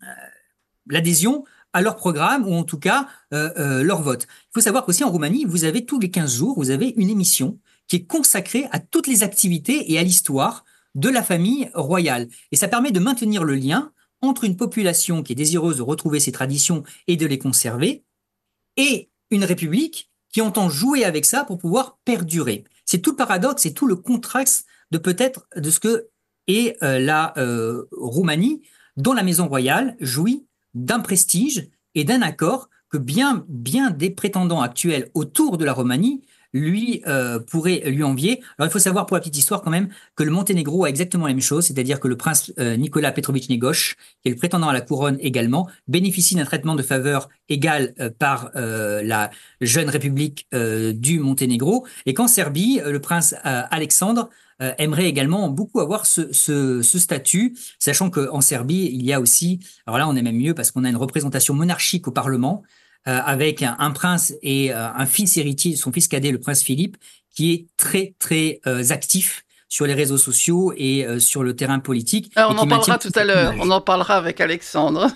l'adhésion à leur programme ou en tout cas euh, euh, leur vote. Il faut savoir qu'aussi en Roumanie, vous avez tous les quinze jours, vous avez une émission qui est consacrée à toutes les activités et à l'histoire de la famille royale. Et ça permet de maintenir le lien entre une population qui est désireuse de retrouver ses traditions et de les conserver et une république qui entend jouer avec ça pour pouvoir perdurer. C'est tout le paradoxe et tout le contraste de peut-être de ce que est euh, la euh, Roumanie, dont la maison royale jouit d'un prestige et d'un accord que bien, bien des prétendants actuels autour de la Roumanie lui euh, pourraient lui envier. Alors il faut savoir pour la petite histoire quand même que le Monténégro a exactement la même chose, c'est-à-dire que le prince euh, Nicolas Petrovitch Negoche, qui est le prétendant à la couronne également, bénéficie d'un traitement de faveur égal euh, par euh, la jeune république euh, du Monténégro. Et qu'en Serbie, euh, le prince euh, Alexandre euh, aimerait également beaucoup avoir ce, ce, ce statut, sachant qu'en Serbie, il y a aussi, alors là on est même mieux parce qu'on a une représentation monarchique au Parlement, euh, avec un, un prince et euh, un fils héritier, son fils cadet, le prince Philippe, qui est très très euh, actif sur les réseaux sociaux et euh, sur le terrain politique. Alors, et on qui en parlera tout à l'heure, on en parlera avec Alexandre.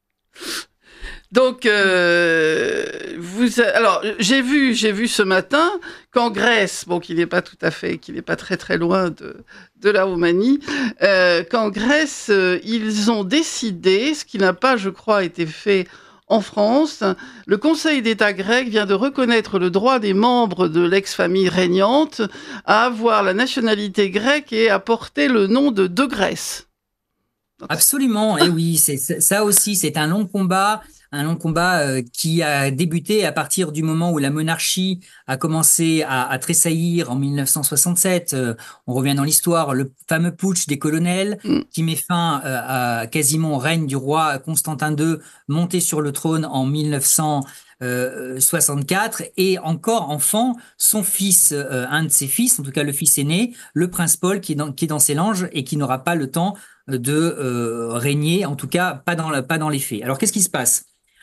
Donc, euh, vous, alors j'ai vu, j'ai vu ce matin qu'en Grèce, bon, qui n'est pas tout à fait, qui n'est pas très très loin de de la Roumanie, euh, qu'en Grèce, euh, ils ont décidé, ce qui n'a pas, je crois, été fait en France, le Conseil d'État grec vient de reconnaître le droit des membres de l'ex-famille régnante à avoir la nationalité grecque et à porter le nom de de Grèce. Absolument, et oui, c'est ça aussi, c'est un long combat, un long combat euh, qui a débuté à partir du moment où la monarchie a commencé à, à tressaillir en mille neuf cent soixante-sept. Euh, on revient dans l'histoire, le fameux putsch des colonels Mm. qui met fin euh, à quasiment au règne du roi Constantin deux, monté sur le trône en mille neuf cent soixante-quatre, et encore enfant, son fils, euh, un de ses fils, en tout cas le fils aîné, le prince Paul, qui est dans, qui est dans ses langes et qui n'aura pas le temps de euh, régner, en tout cas pas dans, la, pas dans les faits. Alors qu'est-ce qui se passe ?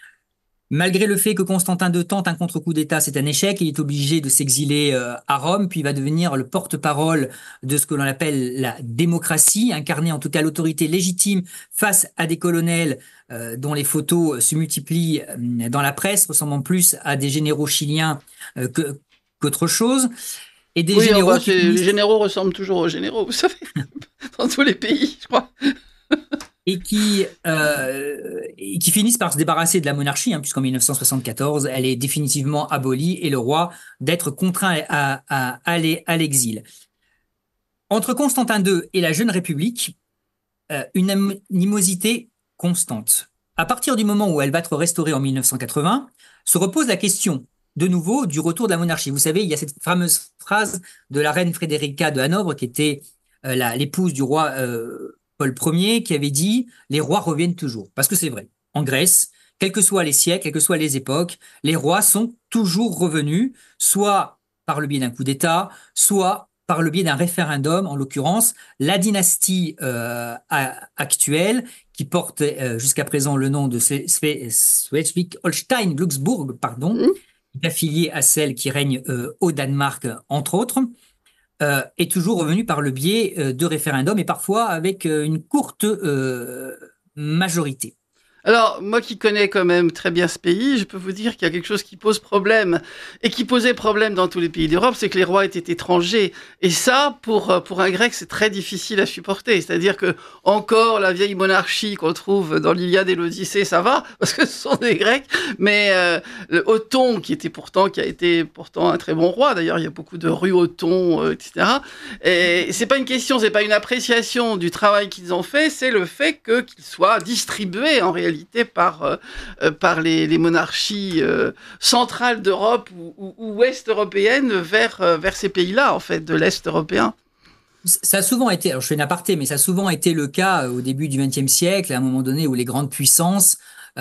Malgré le fait que Constantin deux tente un contre-coup d'État, c'est un échec, il est obligé de s'exiler euh, à Rome, puis il va devenir le porte-parole de ce que l'on appelle la démocratie, incarner en tout cas l'autorité légitime face à des colonels euh, dont les photos se multiplient euh, dans la presse, ressemblant plus à des généraux chiliens euh, que, qu'autre chose. Et des oui, généraux bah, qui c'est, finissent... les généraux ressemblent toujours aux généraux, vous savez, dans tous les pays, je crois. Et qui, euh, et qui finissent par se débarrasser de la monarchie, hein, puisqu'en mille neuf cent soixante-quatorze, elle est définitivement abolie et le roi d'être contraint à, à aller à l'exil. Entre Constantin deux et la jeune République, euh, une animosité constante. À partir du moment où elle va être restaurée en mille neuf cent quatre-vingts, se repose la question de nouveau du retour de la monarchie. Vous savez, il y a cette fameuse phrase de la reine Frédérica de Hanovre, qui était euh, la, l'épouse du roi euh, Paul Ier, qui avait dit « les rois reviennent toujours ». Parce que c'est vrai. En Grèce, quels que soient les siècles, quelles que soient les époques, les rois sont toujours revenus, soit par le biais d'un coup d'État, soit par le biais d'un référendum, en l'occurrence la dynastie euh, actuelle, qui porte euh, jusqu'à présent le nom de Schleswig-Holstein-Glücksburg, pardon, Mmh. qui est affiliée à celle qui règne euh, au Danemark, entre autres, euh, est toujours revenue par le biais euh, de référendums et parfois avec euh, une courte euh, majorité. Alors, moi qui connais quand même très bien ce pays, je peux vous dire qu'il y a quelque chose qui pose problème, et qui posait problème dans tous les pays d'Europe, c'est que les rois étaient étrangers. Et ça, pour, pour un grec, c'est très difficile à supporter. C'est-à-dire que, encore, la vieille monarchie qu'on trouve dans l'Iliade et l'Odyssée, ça va, parce que ce sont des Grecs, mais euh, le Othon, qui était pourtant, qui a été pourtant un très bon roi, d'ailleurs, il y a beaucoup de rues Othon, euh, et cetera. Et c'est pas une question, c'est pas une appréciation du travail qu'ils ont fait, c'est le fait que, qu'ils soient distribués, en réalité, par, euh, par les, les monarchies euh, centrales d'Europe ou, ou, ou ouest-européennes vers, euh, vers ces pays-là, en fait, de l'Est européen. Ça a souvent été, alors je fais une aparté, mais ça a souvent été le cas au début du vingtième siècle, à un moment donné où les grandes puissances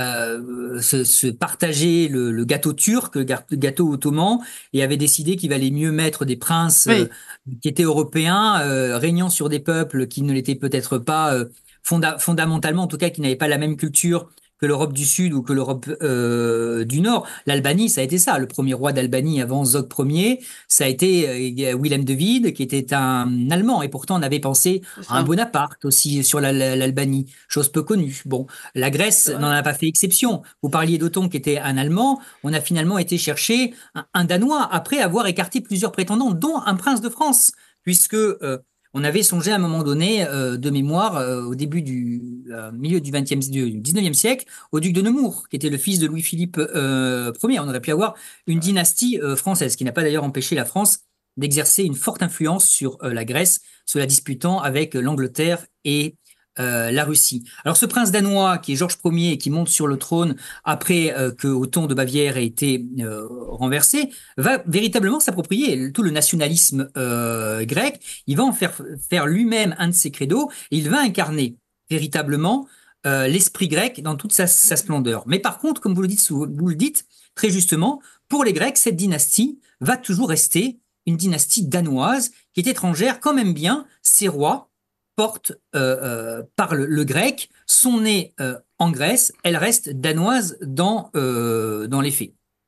euh, se, se partageaient le, le gâteau turc, le gâteau ottoman, et avaient décidé qu'il valait mieux mettre des princes Oui. euh, qui étaient européens, euh, régnant sur des peuples qui ne l'étaient peut-être pas euh, fonda- fondamentalement, en tout cas qui n'avaient pas la même culture que l'Europe du Sud ou que l'Europe euh, du Nord. L'Albanie, ça a été ça. Le premier roi d'Albanie avant Zog Ier, ça a été euh, Willem de Wied, qui était un Allemand. Et pourtant, on avait pensé à un Bonaparte aussi sur la, la, l'Albanie, chose peu connue. Bon, la Grèce n'en a pas fait exception. Vous parliez d'Othon, qui était un Allemand. On a finalement été chercher un, un Danois, après avoir écarté plusieurs prétendants, dont un prince de France, puisque... Euh, on avait songé à un moment donné, euh, de mémoire, euh, au début du euh, milieu du vingtième, du dix-neuvième siècle, au duc de Nemours, qui était le fils de Louis-Philippe euh, Ier. On aurait pu avoir une dynastie euh, française, qui n'a pas d'ailleurs empêché la France d'exercer une forte influence sur euh, la Grèce, se la disputant avec l'Angleterre et euh, la Russie. Alors ce prince danois, qui est Georges Ier et qui monte sur le trône après euh, que Othon de Bavière ait été euh, renversé, va véritablement s'approprier tout le nationalisme euh, grec. Il va en faire faire lui-même un de ses credos et il va incarner véritablement euh, l'esprit grec dans toute sa, sa splendeur. Mais par contre, comme vous le dites, vous le dites très justement, pour les Grecs, cette dynastie va toujours rester une dynastie danoise qui est étrangère, quand même bien ses rois portent euh, euh, par le, le grec, sont nés euh, en Grèce, elle reste danoise dans, euh, dans les faits.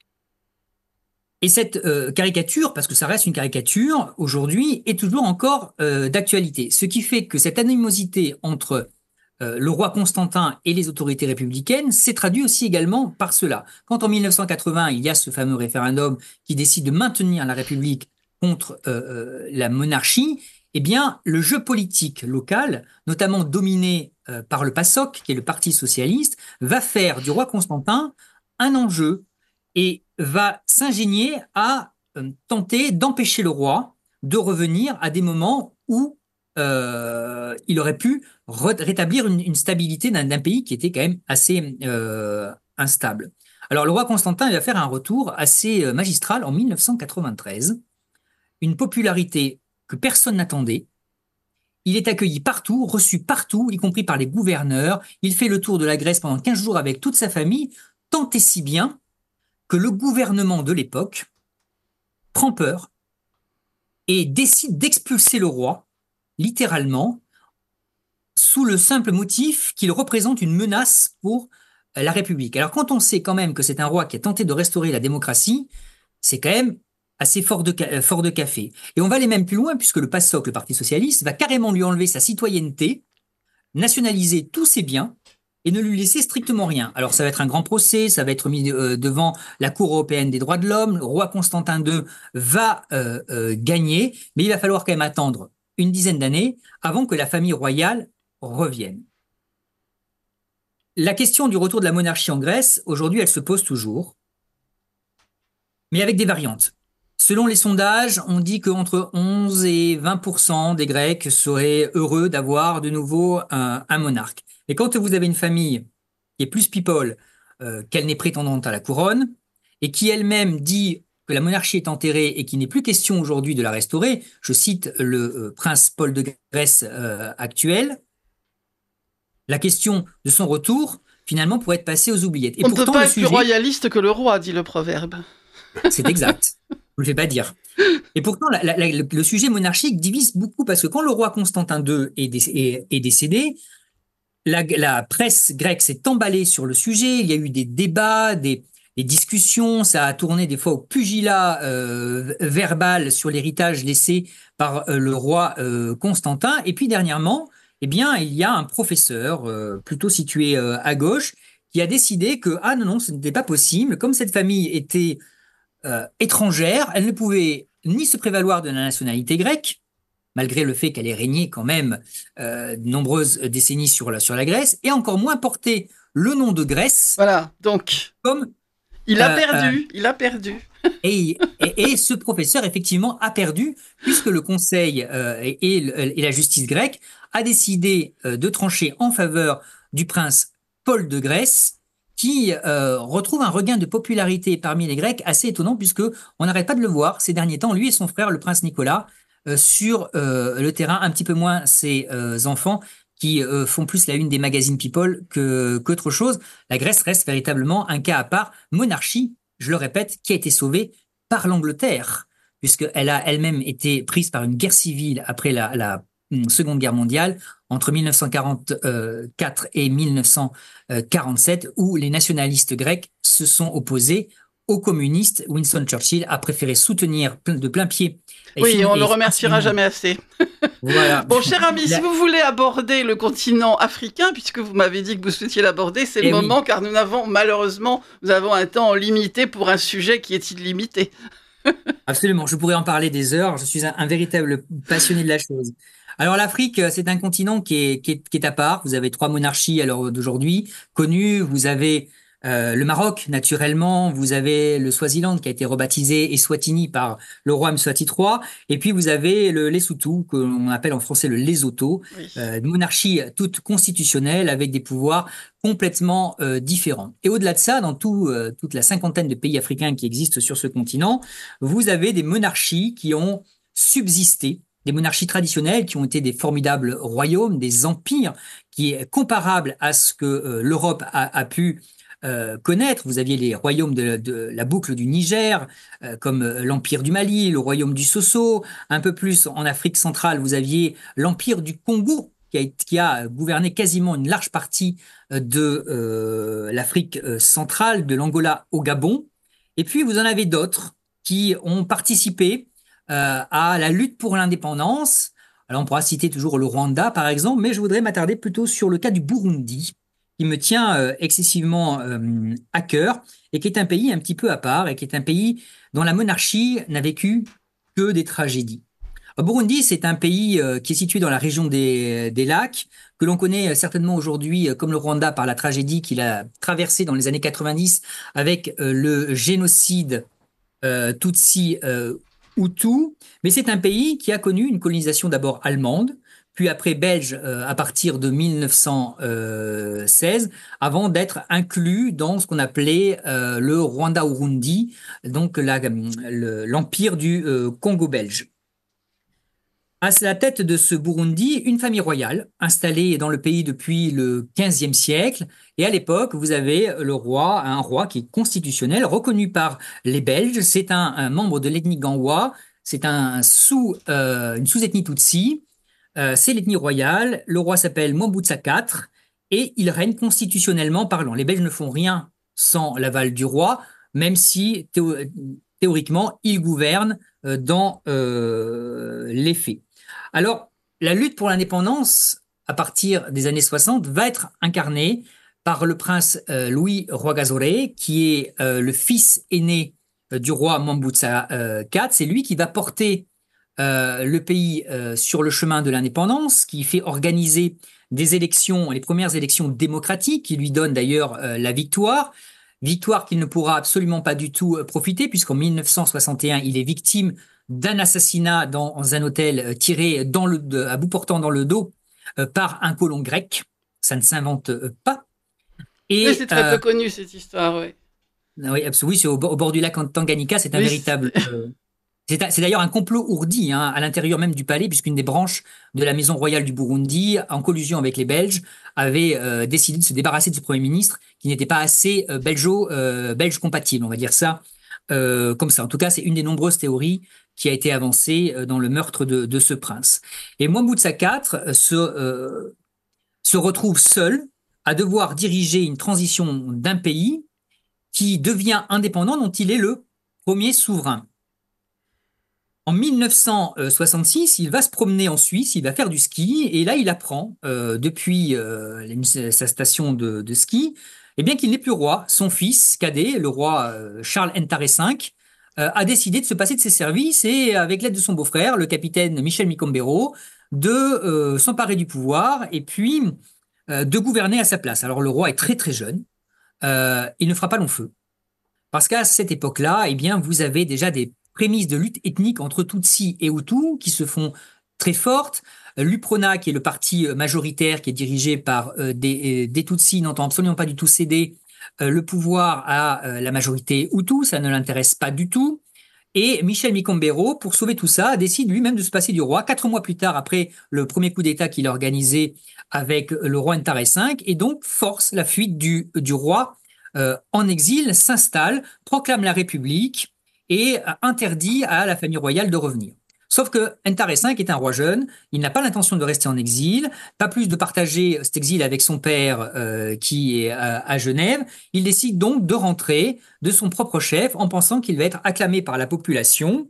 Et cette euh, caricature, parce que ça reste une caricature, aujourd'hui, est toujours encore euh, d'actualité. Ce qui fait que cette animosité entre euh, le roi Constantin et les autorités républicaines s'est traduit aussi également par cela. Quand en mille neuf cent quatre-vingts, il y a ce fameux référendum qui décide de maintenir la République contre euh, la monarchie, eh bien, le jeu politique local, notamment dominé euh, par le PASOK, qui est le Parti socialiste, va faire du roi Constantin un enjeu et va s'ingénier à euh, tenter d'empêcher le roi de revenir à des moments où euh, il aurait pu re- rétablir une, une stabilité d'un, d'un pays qui était quand même assez euh, instable. Alors, le roi Constantin il va faire un retour assez magistral en mille neuf cent quatre-vingt-treize, une popularité que personne n'attendait. Il est accueilli partout, reçu partout, y compris par les gouverneurs. Il fait le tour de la Grèce pendant quinze jours avec toute sa famille, tant et si bien que le gouvernement de l'époque prend peur et décide d'expulser le roi, littéralement, sous le simple motif qu'il représente une menace pour la République. Alors quand on sait quand même que c'est un roi qui a tenté de restaurer la démocratie, c'est quand même assez fort de, fort de café. Et on va aller même plus loin, puisque le PASOK, le Parti socialiste, va carrément lui enlever sa citoyenneté, nationaliser tous ses biens et ne lui laisser strictement rien. Alors ça va être un grand procès, ça va être mis euh, devant la Cour européenne des droits de l'homme, le roi Constantin deux va euh, euh, gagner, mais il va falloir quand même attendre une dizaine d'années avant que la famille royale revienne. La question du retour de la monarchie en Grèce, aujourd'hui, elle se pose toujours, mais avec des variantes. Selon les sondages, on dit qu'entre onze et vingt pour cent des Grecs seraient heureux d'avoir de nouveau un, un monarque. Et quand vous avez une famille qui est plus people euh, qu'elle n'est prétendante à la couronne, et qui elle-même dit que la monarchie est enterrée et qu'il n'est plus question aujourd'hui de la restaurer, je cite le euh, prince Paul de Grèce euh, actuel, la question de son retour, finalement, pourrait être passée aux oubliettes. Et On pourtant, ne peut pas le être sujet, plus royaliste que le roi, dit le proverbe. c'est exact. vous le faites pas dire. Et pourtant, la, la, la, le, le sujet monarchique divise beaucoup parce que quand le roi Constantin deux est, dé, est, est décédé, la, la presse grecque s'est emballée sur le sujet. Il y a eu des débats, des, des discussions. Ça a tourné des fois au pugilat euh, verbal sur l'héritage laissé par euh, le roi euh, Constantin. Et puis dernièrement, eh bien, il y a un professeur euh, plutôt situé euh, à gauche qui a décidé que ah non non, ce n'était pas possible. Comme cette famille était euh, étrangère, elle ne pouvait ni se prévaloir de la nationalité grecque, malgré le fait qu'elle ait régné quand même euh, de nombreuses décennies sur la, sur la Grèce, et encore moins porter le nom de Grèce. Voilà, donc comme il a euh, perdu, euh, il a perdu. Et, et, et ce professeur, effectivement, a perdu, puisque le Conseil euh, et, et la justice grecque a décidé euh, de trancher en faveur du prince Paul de Grèce, qui euh, retrouve un regain de popularité parmi les Grecs assez étonnant, puisque on n'arrête pas de le voir ces derniers temps, lui et son frère, le prince Nicolas, euh, sur euh, le terrain, un petit peu moins ses euh, enfants, qui euh, font plus la une des magazines People que, qu'autre chose. La Grèce reste véritablement un cas à part, monarchie, je le répète, qui a été sauvée par l'Angleterre, puisqu'elle a elle-même été prise par une guerre civile après la, la Seconde Guerre mondiale, entre mille neuf cent quarante-quatre et mille neuf cent quarante-sept, où les nationalistes grecs se sont opposés aux communistes. Winston Churchill a préféré soutenir de plein pied. Oui, on ne le remerciera jamais assez. Voilà. Bon, cher ami, si vous voulez aborder le continent africain, puisque vous m'avez dit que vous souhaitiez l'aborder, c'est le moment, oui. Car nous n'avons, malheureusement, nous avons un temps limité pour un sujet qui est illimité. Absolument, je pourrais en parler des heures, je suis un, un véritable passionné de la chose. Alors l'Afrique, c'est un continent qui est, qui est, qui est à part. Vous avez trois monarchies à l'heure d'aujourd'hui connues. Vous avez euh, le Maroc, naturellement. Vous avez le Swaziland qui a été rebaptisé Eswatini par le roi Mswati trois. Et puis vous avez le Lesotho, que l'on appelle en français le Lesotho, oui. euh, une monarchie toute constitutionnelle avec des pouvoirs complètement euh, différents. Et au-delà de ça, dans tout, euh, toute la cinquantaine de pays africains qui existent sur ce continent, vous avez des monarchies qui ont subsisté, des monarchies traditionnelles qui ont été des formidables royaumes, des empires qui est comparable à ce que euh, l'Europe a, a pu euh, connaître. Vous aviez les royaumes de, de la boucle du Niger, euh, comme euh, l'empire du Mali, le royaume du Soso. Un peu plus en Afrique centrale, vous aviez l'empire du Congo, qui a, qui a gouverné quasiment une large partie de euh, l'Afrique centrale, de l'Angola au Gabon. Et puis, vous en avez d'autres qui ont participé euh, à la lutte pour l'indépendance. Alors, on pourra citer toujours le Rwanda, par exemple, mais je voudrais m'attarder plutôt sur le cas du Burundi, qui me tient euh, excessivement euh, à cœur et qui est un pays un petit peu à part et qui est un pays dont la monarchie n'a vécu que des tragédies. Au Burundi, c'est un pays euh, qui est situé dans la région des, des lacs, que l'on connaît certainement aujourd'hui comme le Rwanda par la tragédie qu'il a traversée dans les années quatre-vingt-dix avec euh, le génocide euh, Tutsi euh, Hutu. Mais c'est un pays qui a connu une colonisation d'abord allemande, puis après belge euh, à partir de mille neuf cent seize, avant d'être inclus dans ce qu'on appelait euh, le Rwanda-Urundi, donc la, le, l'empire du euh, Congo belge. À la tête de ce Burundi, une famille royale installée dans le pays depuis le quinzième siècle. Et à l'époque, vous avez le roi, un roi qui est constitutionnel, reconnu par les Belges. C'est un, un membre de l'ethnie Gangwa. C'est un sous, euh, une sous-ethnie Tutsi. Euh, c'est l'ethnie royale. Le roi s'appelle Mwambutsa quatre et il règne constitutionnellement parlant. Les Belges ne font rien sans l'aval du roi, même si théo- théoriquement, il gouverne euh, dans euh, les faits. Alors, la lutte pour l'indépendance, à partir des années soixante, va être incarnée par le prince euh, Louis Rwagasore, qui est euh, le fils aîné euh, du roi Mwambutsa euh, quatre. C'est lui qui va porter euh, le pays euh, sur le chemin de l'indépendance, qui fait organiser des élections, les premières élections démocratiques, qui lui donnent d'ailleurs euh, la victoire. Victoire qu'il ne pourra absolument pas du tout profiter, puisqu'en mille neuf cent soixante et un, il est victime d'un assassinat dans un hôtel tiré dans le, de, à bout portant dans le dos euh, par un colon grec. Ça ne s'invente euh, pas. Et, oui, c'est très euh, peu connu cette histoire, oui. Oui, oui, c'est au, au bord du lac Tanganyika, c'est un oui, véritable... Euh, c'est, c'est d'ailleurs un complot ourdi hein, à l'intérieur même du palais, puisqu'une des branches de la maison royale du Burundi, en collusion avec les Belges, avait euh, décidé de se débarrasser de ce Premier ministre qui n'était pas assez euh, belgeo, euh, belge compatible, on va dire ça euh, comme ça. En tout cas, c'est une des nombreuses théories qui a été avancée euh, dans le meurtre de, de ce prince. Et Moussa quatre se, euh, se retrouve seul à devoir diriger une transition d'un pays qui devient indépendant, dont il est le premier souverain. En mille neuf cent soixante-six, il va se promener en Suisse, il va faire du ski, et là, il apprend, euh, depuis euh, sa station de, de ski, eh bien qu'il n'est plus roi. Son fils cadet, le roi euh, Charles Ntaré cinq, euh, a décidé de se passer de ses services et, avec l'aide de son beau-frère, le capitaine Michel Micombero, de euh, s'emparer du pouvoir et puis euh, de gouverner à sa place. Alors, le roi est très très jeune, euh, il ne fera pas long feu. Parce qu'à cette époque-là, eh bien, vous avez déjà des prémices de lutte ethnique entre Tutsi et Hutu qui se font très fortes. L'U P R O N A, qui est le parti majoritaire, qui est dirigé par euh, des, des Tutsis, n'entend absolument pas du tout céder euh, le pouvoir à euh, la majorité Hutu, ça ne l'intéresse pas du tout. Et Michel Micombero, pour sauver tout ça, décide lui-même de se passer du roi, quatre mois plus tard, après le premier coup d'État qu'il a organisé avec le roi Ntaré cinq, et donc force la fuite du, du roi euh, en exil, s'installe, proclame la République et euh, interdit à la famille royale de revenir. Sauf que Ntaré cinq est un roi jeune, il n'a pas l'intention de rester en exil, pas plus de partager cet exil avec son père euh, qui est à, à Genève. Il décide donc de rentrer de son propre chef en pensant qu'il va être acclamé par la population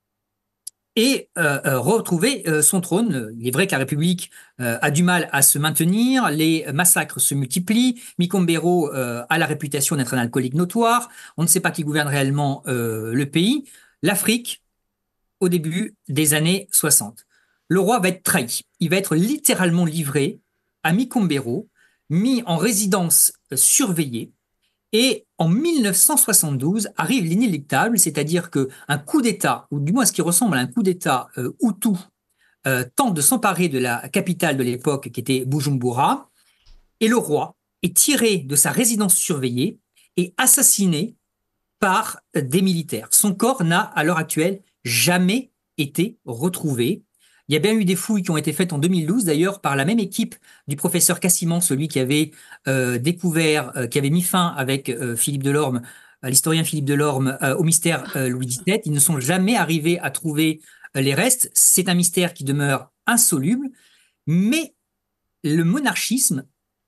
et euh, euh, retrouver euh, son trône. Il est vrai que la République euh, a du mal à se maintenir, les massacres se multiplient, Micombero euh, a la réputation d'être un alcoolique notoire, on ne sait pas qui gouverne réellement euh, le pays. L'Afrique, au début des années soixante. Le roi va être trahi. Il va être littéralement livré à Micombero, mis en résidence surveillée. Et en mille neuf cent soixante-douze arrive l'inéluctable, c'est-à-dire qu'un coup d'État, ou du moins ce qui ressemble à un coup d'État euh, Hutu, euh, tente de s'emparer de la capitale de l'époque, qui était Bujumbura, et le roi est tiré de sa résidence surveillée et assassiné par des militaires. Son corps n'a, à l'heure actuelle, jamais été retrouvé. Il y a bien eu des fouilles qui ont été faites en deux mille douze, d'ailleurs, par la même équipe du professeur Cassimon, celui qui avait euh, découvert, euh, qui avait mis fin avec euh, Philippe Delorme, euh, l'historien Philippe Delorme, euh, au mystère euh, Louis dix-sept. Ils ne sont jamais arrivés à trouver euh, les restes. C'est un mystère qui demeure insoluble, mais le monarchisme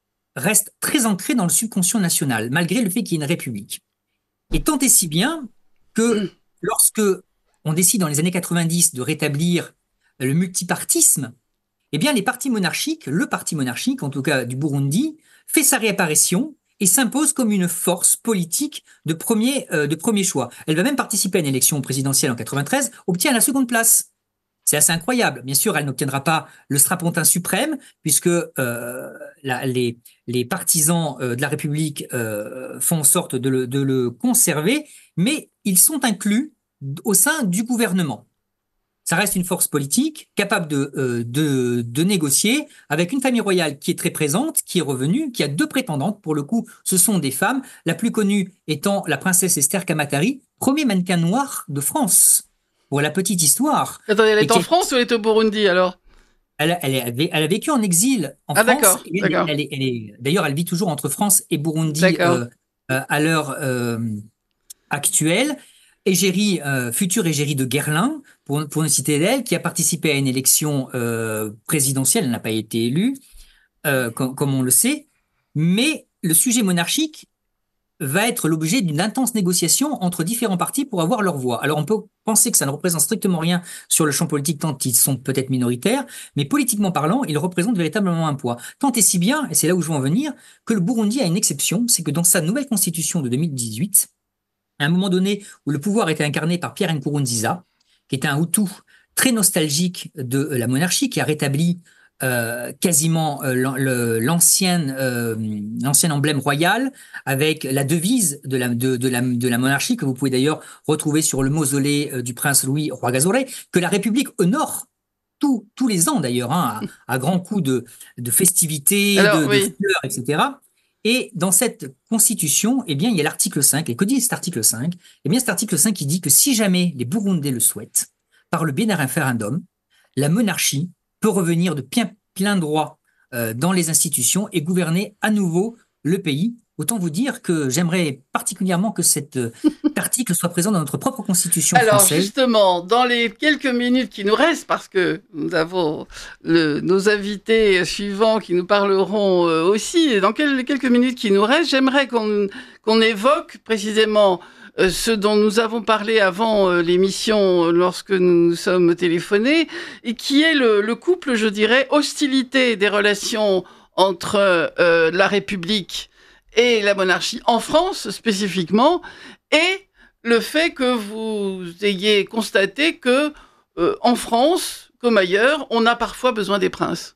reste très ancré dans le subconscient national, malgré le fait qu'il y ait une république. Et tant et si bien que lorsque on décide dans les années quatre-vingt-dix de rétablir le multipartisme, eh bien les partis monarchiques, le parti monarchique, en tout cas du Burundi, fait sa réapparition et s'impose comme une force politique de premier, euh, de premier choix. Elle va même participer à une élection présidentielle en quatre-vingt-treize, obtient la seconde place. C'est assez incroyable. Bien sûr, elle n'obtiendra pas le strapontin suprême, puisque euh, la, les, les partisans euh, de la République euh, font en sorte de le, de le conserver, mais ils sont inclus au sein du gouvernement. Ça reste une force politique capable de, euh, de, de négocier avec une famille royale qui est très présente, qui est revenue, qui a deux prétendantes. Pour le coup, ce sont des femmes, la plus connue étant la princesse Esther Kamatari, premier mannequin noir de France. Pour la petite histoire. Attendez, elle est en est... France ou elle est au Burundi alors? elle, elle, elle, elle a vécu en exil en ah, France. D'accord, et d'accord. Elle, elle est, elle est, d'ailleurs, elle vit toujours entre France et Burundi euh, euh, à l'heure euh, actuelle. Égérie, euh, future égérie de Guerlain, pour, pour ne citer d'elle, qui a participé à une élection euh, présidentielle, elle n'a pas été élue, euh, com- comme on le sait, mais le sujet monarchique va être l'objet d'une intense négociation entre différents partis pour avoir leur voix. Alors on peut penser que ça ne représente strictement rien sur le champ politique tant ils sont peut-être minoritaires, mais politiquement parlant, ils représentent véritablement un poids. Tant et si bien, et c'est là où je veux en venir, que le Burundi a une exception, c'est que dans sa nouvelle constitution de deux mille dix-huit, à un moment donné où le pouvoir était incarné par Pierre Nkurunziza, qui était un Hutu très nostalgique de la monarchie, qui a rétabli Euh, quasiment euh, l'ancien euh, l'ancien emblème royal avec la devise de la, de, de, la, de la monarchie que vous pouvez d'ailleurs retrouver sur le mausolée euh, du prince Louis Rwagasore, que la République honore tous tous les ans d'ailleurs, hein, à, à grands coups de, de festivités, Alors, de, oui. de fleurs, et cetera. Et dans cette constitution, eh bien, il y a l'article cinq. Et que dit cet article cinq? Eh bien, cet article cinq qui dit que si jamais les Burundais le souhaitent, par le biais d'un référendum, la monarchie peut revenir de plein, plein droit euh, dans les institutions et gouverner à nouveau le pays autant vous dire que j'aimerais particulièrement que cet euh, article soit présent dans notre propre constitution Alors française. justement, dans les quelques minutes qui nous restent, parce que nous avons le, nos invités suivants qui nous parleront euh, aussi, et dans quel, les quelques minutes qui nous restent, j'aimerais qu'on, qu'on évoque précisément euh, ce dont nous avons parlé avant euh, l'émission euh, lorsque nous nous sommes téléphonés, et qui est le, le couple, je dirais, hostilité des relations entre euh, la République et la monarchie en France spécifiquement, et le fait que vous ayez constaté que euh, en France, comme ailleurs, on a parfois besoin des princes.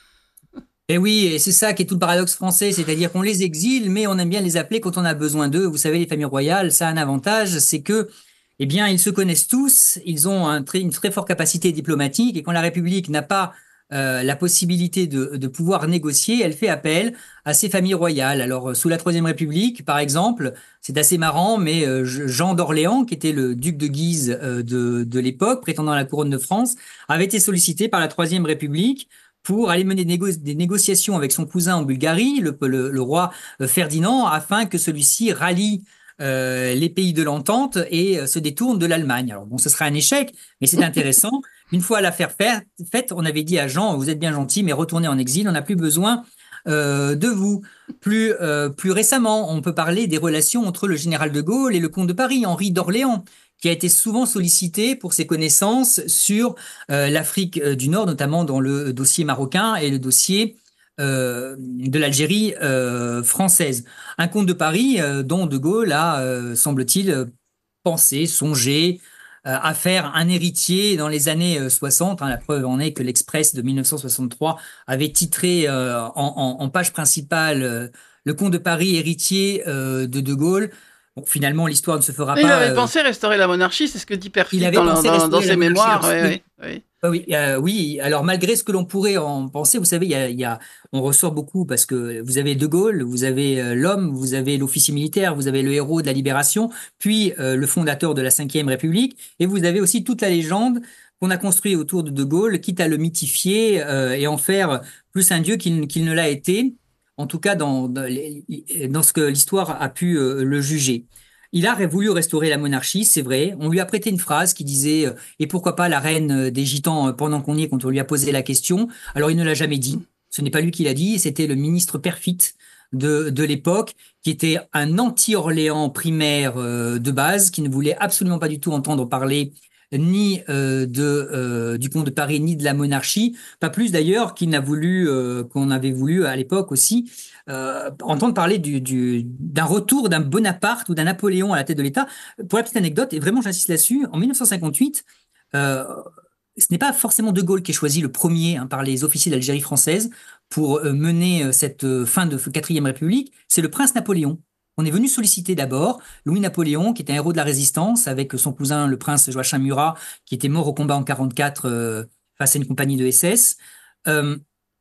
Et oui, et c'est ça qui est tout le paradoxe français, c'est-à-dire qu'on les exile, mais on aime bien les appeler quand on a besoin d'eux. Vous savez, les familles royales, ça a un avantage, c'est que, eh bien, ils se connaissent tous, ils ont un très, une très forte capacité diplomatique, et quand la République n'a pas euh, la possibilité de, de pouvoir négocier, elle fait appel à ces familles royales. Alors, euh, sous la Troisième République, par exemple, c'est assez marrant, mais euh, Jean d'Orléans, qui était le duc de Guise euh, de, de l'époque, prétendant à la couronne de France, avait été sollicité par la Troisième République pour aller mener des, négo- des négociations avec son cousin en Bulgarie, le, le, le roi Ferdinand, afin que celui-ci rallie euh, les pays de l'entente et euh, se détourne de l'Allemagne. Alors bon, ce sera un échec, mais c'est intéressant. Une fois l'affaire faite, on avait dit à Jean, vous êtes bien gentil, mais retournez en exil, on n'a plus besoin euh, de vous. Plus, euh, plus récemment, on peut parler des relations entre le général de Gaulle et le comte de Paris, Henri d'Orléans, qui a été souvent sollicité pour ses connaissances sur euh, l'Afrique du Nord, notamment dans le dossier marocain et le dossier euh, de l'Algérie euh, française. Un comte de Paris euh, dont De Gaulle a, euh, semble-t-il, pensé, songé euh, à faire un héritier dans les années soixante. Hein, la preuve en est que l'Express de mille neuf cent soixante-trois avait titré euh, en, en, en page principale euh, le comte de Paris héritier euh, de De Gaulle. Bon, finalement, l'histoire ne se fera il pas. Il avait euh... pensé restaurer la monarchie, c'est ce que dit Perfit dans, dans, dans ses mémoires. Oui, oui, oui. Oui, euh, oui, alors malgré ce que l'on pourrait en penser, vous savez, il y a, il y a, on ressort beaucoup parce que vous avez De Gaulle, vous avez euh, l'homme, vous avez l'officier militaire, vous avez le héros de la Libération, puis euh, le fondateur de la Cinquième République, et vous avez aussi toute la légende qu'on a construite autour de De Gaulle, quitte à le mythifier euh, et en faire plus un dieu qu'il, qu'il ne l'a été. En tout cas, dans, dans, dans ce que l'histoire a pu euh, le juger. Il a voulu restaurer la monarchie, c'est vrai. On lui a prêté une phrase qui disait euh, « Et pourquoi pas la reine des Gitans » pendant qu'on y est, quand on lui a posé la question. Alors, il ne l'a jamais dit. Ce n'est pas lui qui l'a dit, c'était le ministre Perfit de, de l'époque, qui était un anti-Orléans primaire euh, de base, qui ne voulait absolument pas du tout entendre parler ni euh, de euh, du comte de Paris ni de la monarchie, pas plus d'ailleurs qu'il n'a voulu euh, qu'on avait voulu à l'époque aussi euh, entendre parler du, du d'un retour d'un Bonaparte ou d'un Napoléon à la tête de l'État. Pour la petite anecdote, et vraiment j'insiste là-dessus, en mille neuf cent cinquante-huit, euh, ce n'est pas forcément De Gaulle qui est choisi le premier hein, par les officiers d'Algérie française pour euh, mener cette fin de quatrième République, c'est le prince Napoléon. On est venu solliciter d'abord Louis-Napoléon, qui était un héros de la Résistance, avec son cousin, le prince Joachim Murat, qui était mort au combat en quarante-quatre euh, face à une compagnie de S S. Euh,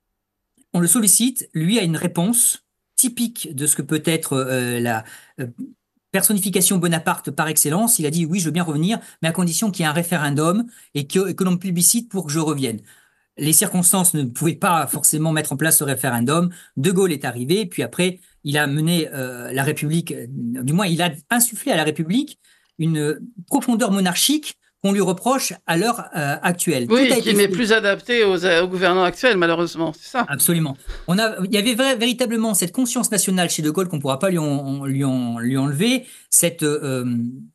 on le sollicite, lui a une réponse typique de ce que peut être euh, la euh, personnification Bonaparte par excellence. Il a dit « Oui, je veux bien revenir, mais à condition qu'il y ait un référendum et que, que l'on me plébiscite pour que je revienne ». Les circonstances ne pouvaient pas forcément mettre en place ce référendum. De Gaulle est arrivé, puis après, il a mené euh, la République, euh, du moins, il a insufflé à la République une profondeur monarchique qu'on lui reproche à l'heure euh, actuelle. Oui, qui n'est plus adapté aux, aux gouvernants actuels, malheureusement, c'est ça. Absolument. On a, il y avait vrai, véritablement cette conscience nationale chez De Gaulle qu'on ne pourra pas lui, en, lui, en, lui enlever, cette... Euh,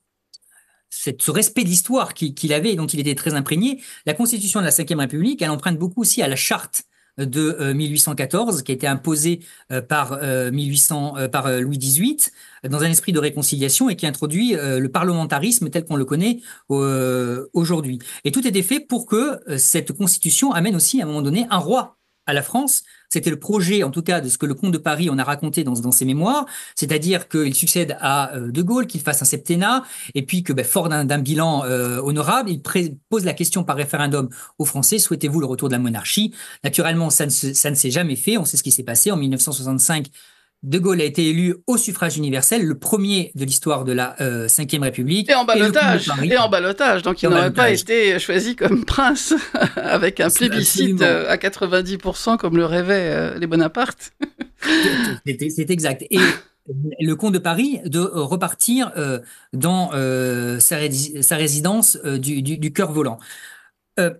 Cette, ce respect de l'histoire qu'il, qu'il avait et dont il était très imprégné. La Constitution de la Cinquième République, elle emprunte beaucoup aussi à la charte de euh, mille huit cent quatorze, qui a été imposée euh, par, euh, mille huit cents, euh, par euh, Louis dix-huit, euh, dans un esprit de réconciliation et qui introduit euh, le parlementarisme tel qu'on le connaît euh, aujourd'hui. Et tout était fait pour que euh, cette Constitution amène aussi à un moment donné un roi à la France. C'était le projet, en tout cas, de ce que le comte de Paris en a raconté dans, dans ses mémoires, c'est-à-dire qu'il succède à euh, De Gaulle, qu'il fasse un septennat, et puis que, ben, fort d'un, d'un bilan euh, honorable, il pré- pose la question par référendum aux Français, souhaitez-vous le retour de la monarchie? Naturellement, ça ne, se, ça ne s'est jamais fait. On sait ce qui s'est passé en mille neuf cent soixante-cinq. De Gaulle a été élu au suffrage universel, le premier de l'histoire de la euh, Cinquième République. Et en ballottage, et, et en ballottage, donc il n'aurait pas été choisi comme prince avec un plébiscite Absolument. À quatre-vingt-dix pour cent comme le rêvaient euh, les Bonaparte. c'est, c'est exact. Et le comte de Paris de euh, repartir euh, dans euh, sa, rési- sa résidence euh, du, du, du cœur volant. Euh,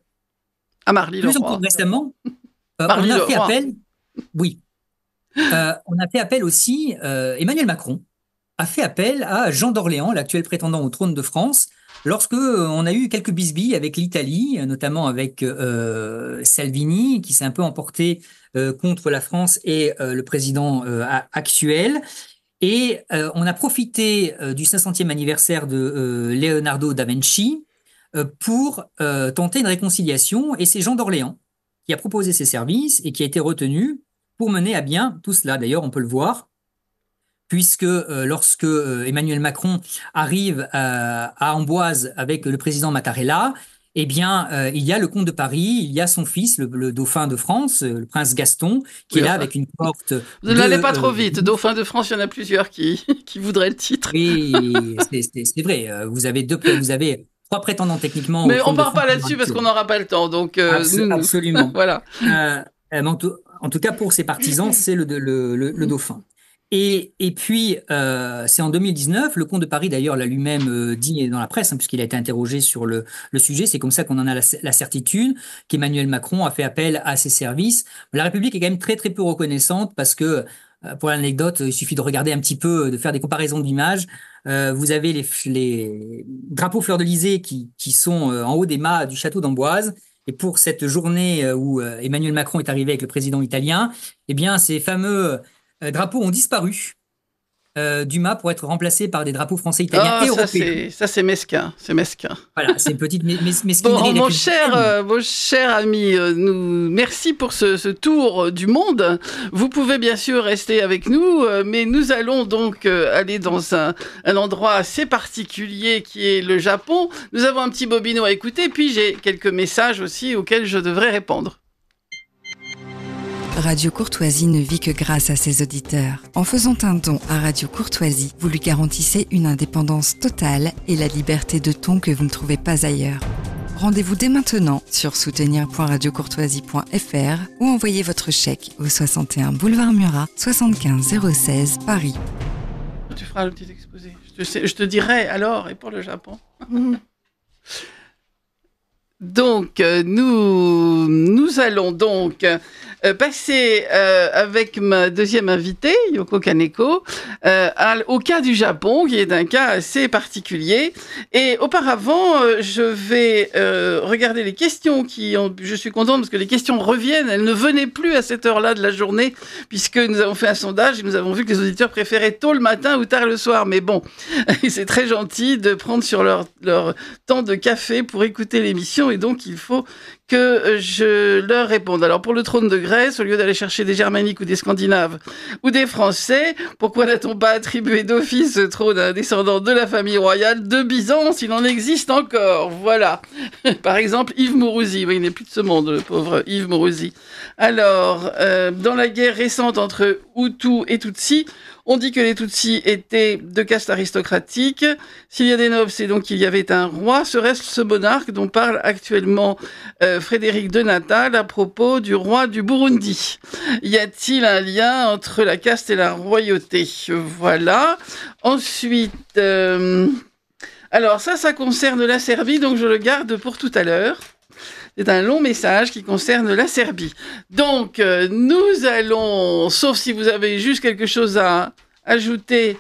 À Marly-le-Roi. plus encore récemment, euh, on a Marly-le-Roi. fait appel. Oui, euh, on a fait appel aussi. Euh, Emmanuel Macron a fait appel à Jean d'Orléans, l'actuel prétendant au trône de France, lorsque euh, on a eu quelques bisbilles avec l'Italie, notamment avec euh, Salvini, qui s'est un peu emporté euh, contre la France et euh, le président euh, actuel. Et euh, on a profité euh, du cinq centième anniversaire de euh, Leonardo da Vinci euh, pour euh, tenter une réconciliation. Et c'est Jean d'Orléans qui a proposé ses services et qui a été retenu pour mener à bien tout cela. D'ailleurs, on peut le voir, puisque euh, lorsque euh, Emmanuel Macron arrive à, à Amboise avec le président Mattarella, eh bien, euh, il y a le comte de Paris, il y a son fils, le, le dauphin de France, euh, le prince Gaston, qui Oui, est là enfin, avec une porte. Vous n'allez pas trop vite. Dauphin de France, il y en a plusieurs qui, qui voudraient le titre. Oui, c'est, c'est, c'est vrai. Vous avez deux, vous avez trois prétendants techniquement. Mais au on ne trône de part pas France. là-dessus parce qu'on n'aura pas le temps. Donc, euh, Abs- nous, nous- absolument. voilà. Euh, euh, en, tout, en tout cas, pour ses partisans, c'est le, le, le, le dauphin. Et, et puis, euh, c'est en deux mille dix-neuf, le comte de Paris, d'ailleurs, l'a lui-même euh, dit dans la presse, hein, puisqu'il a été interrogé sur le, le sujet. C'est comme ça qu'on en a la, la certitude qu'Emmanuel Macron a fait appel à ses services. La République est quand même très, très peu reconnaissante parce que, euh, pour l'anecdote, il suffit de regarder un petit peu, de faire des comparaisons d'images. Euh, vous avez les, les drapeaux fleur-de-lysée qui, qui sont euh, en haut des mâts du château d'Amboise. Et pour cette journée où euh, Emmanuel Macron est arrivé avec le président italien, eh bien, ces fameux euh, drapeaux ont disparu euh, du mât pour être remplacés par des drapeaux français, italiens Ah, et ça, européens. c'est, ça, c'est mesquin. C'est mesquin. Voilà, c'est une petite mes- mes- mesquinerie. Bon, mon républicaine. cher, euh, mon cher ami, euh, nous, merci pour ce, ce tour du monde. Vous pouvez bien sûr rester avec nous, euh, mais nous allons donc euh, aller dans un, un endroit assez particulier qui est le Japon. Nous avons un petit bobino à écouter, puis j'ai quelques messages aussi auxquels je devrais répondre. Radio Courtoisie ne vit que grâce à ses auditeurs. En faisant un don à Radio Courtoisie, vous lui garantissez une indépendance totale et la liberté de ton que vous ne trouvez pas ailleurs. Rendez-vous dès maintenant sur soutenir point radio courtoisie point f r ou envoyez votre chèque au soixante et un boulevard Murat, soixante-quinze zéro seize, Paris. Tu feras le petit exposé. Je te, sais, je te dirai alors, et pour le Japon. Donc, euh, nous, nous allons donc euh, passer euh, avec ma deuxième invitée, Yoko Kaneko, euh, à, au cas du Japon, qui est un cas assez particulier. Et auparavant, euh, je vais euh, regarder les questions qui ont... Je suis contente parce que les questions reviennent. Elles ne venaient plus à cette heure-là de la journée, puisque nous avons fait un sondage et nous avons vu que les auditeurs préféraient tôt le matin ou tard le soir. Mais bon, c'est très gentil de prendre sur leur, leur temps de café pour écouter l'émission. Et donc, il faut que je leur réponde. Alors, pour le trône de Grèce, au lieu d'aller chercher des Germaniques ou des Scandinaves ou des Français, pourquoi n'a-t-on pas attribué d'office ce trône à un descendant de la famille royale de Byzance? Il en existe encore. Voilà. Par exemple, Yves Mourouzi. Oui, il n'est plus de ce monde, le pauvre Yves Mourouzi. Alors, euh, dans la guerre récente entre Hutus et Tutsis, on dit que les Tutsis étaient de caste aristocratique. S'il y a des nobles, c'est donc qu'il y avait un roi. Serait-ce ce monarque dont parle actuellement euh, Frédéric de Natal à propos du roi du Burundi? Y a-t-il un lien entre la caste et la royauté? Voilà. Ensuite, euh... alors ça, ça concerne la Serbie, donc je le garde pour tout à l'heure. C'est un long message qui concerne la Serbie. Donc, euh, nous allons, sauf si vous avez juste quelque chose à ajouter,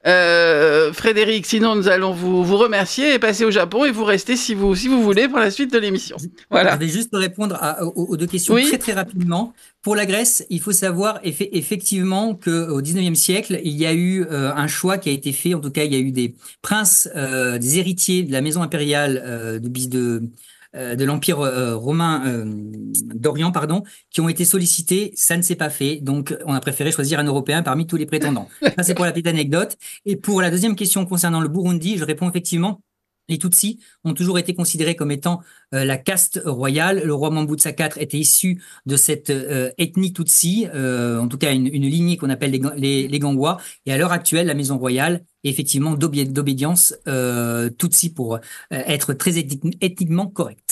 euh, Frédéric, sinon nous allons vous, vous remercier et passer au Japon et vous rester si vous, si vous voulez pour la suite de l'émission. Voilà. Je vais juste répondre à, aux, aux deux questions Oui. très très rapidement. Pour la Grèce, il faut savoir eff- effectivement qu'au dix-neuvième siècle, il y a eu euh, un choix qui a été fait. En tout cas, il y a eu des princes, euh, des héritiers de la maison impériale euh, de, de de l'Empire euh, romain euh, d'Orient, pardon, qui ont été sollicités. Ça ne s'est pas fait, donc on a préféré choisir un Européen parmi tous les prétendants. Ça, c'est pour la petite anecdote. Et pour la deuxième question concernant le Burundi, je réponds effectivement. Les Tutsis ont toujours été considérés comme étant euh, la caste royale. Le roi Mambutsa quatre était issu de cette euh, ethnie Tutsi, euh, en tout cas une, une lignée qu'on appelle les, les, les Gangwa. Et à l'heure actuelle, la maison royale est effectivement d'obé- d'obédience euh, Tutsi pour euh, être très ethniquement correcte.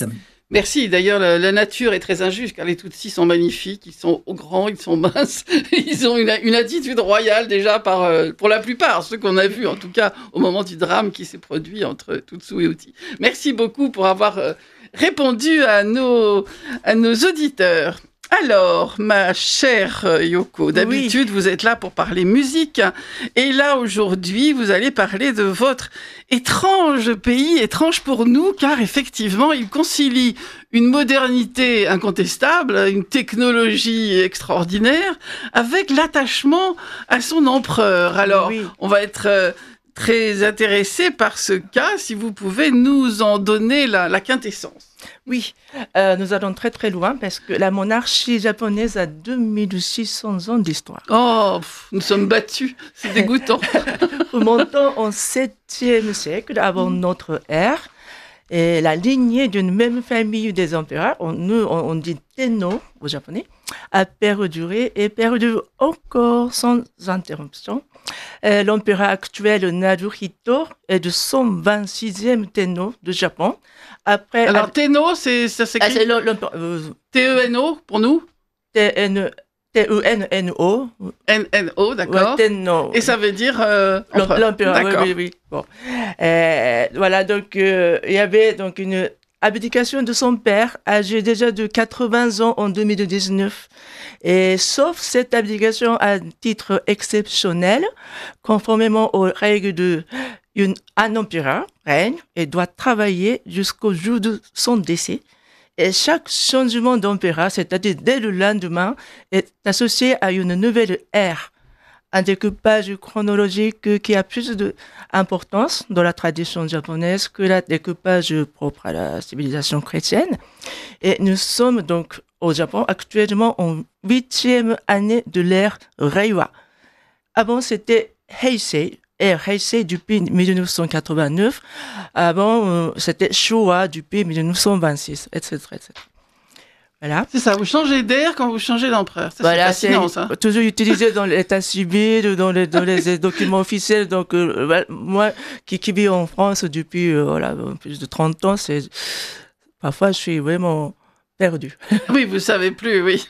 Merci. D'ailleurs, la, la nature est très injuste car les Tutsis sont magnifiques, ils sont grands, ils sont minces, ils ont une, une attitude royale déjà par, euh, pour la plupart, ceux qu'on a vus en tout cas au moment du drame qui s'est produit entre Tutsi et Hutu. Merci beaucoup pour avoir euh, répondu à nos, à nos auditeurs. Alors, ma chère Yoko, d'habitude, oui. Vous êtes là pour parler musique. Et là, aujourd'hui, vous allez parler de votre étrange pays, étrange pour nous, car effectivement, il concilie une modernité incontestable, une technologie extraordinaire, avec l'attachement à son empereur. Alors, oui. On va être euh, très intéressés par ce cas, si vous pouvez nous en donner la, la quintessence. Oui, euh, nous allons très très loin parce que la monarchie japonaise a deux mille six cents ans d'histoire. Oh, pff, nous sommes battus, c'est dégoûtant. Remontons au septième siècle avant notre ère, et la lignée d'une même famille des empereurs, on, nous on, on dit Tenno au japonais, a perduré et perdure encore sans interruption. Euh, l'empereur actuel Naruhito est du cent vingt-sixième Tenno de Japon. Après, alors, à... Tenno, c'est, ça s'écrit ah, c'est euh... T E N O pour nous T E N N O N N O, d'accord. Ouais, Tenno. Et ça veut dire euh, l'empereur, d'accord. Oui, oui, oui. Bon. Euh, voilà, donc euh, il y avait donc une abdication de son père, âgé déjà de quatre-vingts ans en deux mille dix-neuf. Et sauf cette abdication à titre exceptionnel, conformément aux règles de une, un empereur règne et doit travailler jusqu'au jour de son décès. Et chaque changement d'empereur, c'est-à-dire dès le lendemain, est associé à une nouvelle ère. Un découpage chronologique qui a plus d'importance dans la tradition japonaise que le découpage propre à la civilisation chrétienne. Et nous sommes donc au Japon actuellement en huitième année de l'ère Reiwa. Avant, c'était Heisei, ère Heisei depuis dix-neuf cent quatre-vingt-neuf. Avant, euh, c'était Showa depuis dix-neuf cent vingt-six, et cetera, et cetera. Voilà. C'est ça, vous changez d'air quand vous changez d'empereur. Ça, voilà, c'est fascinant, ça. Toujours utilisé dans l'état civil, dans les, dans les documents officiels. Donc, euh, moi, qui, qui vis en France depuis euh, voilà, plus de trente ans, c'est... parfois, je suis vraiment perdu. Oui, vous savez plus, oui.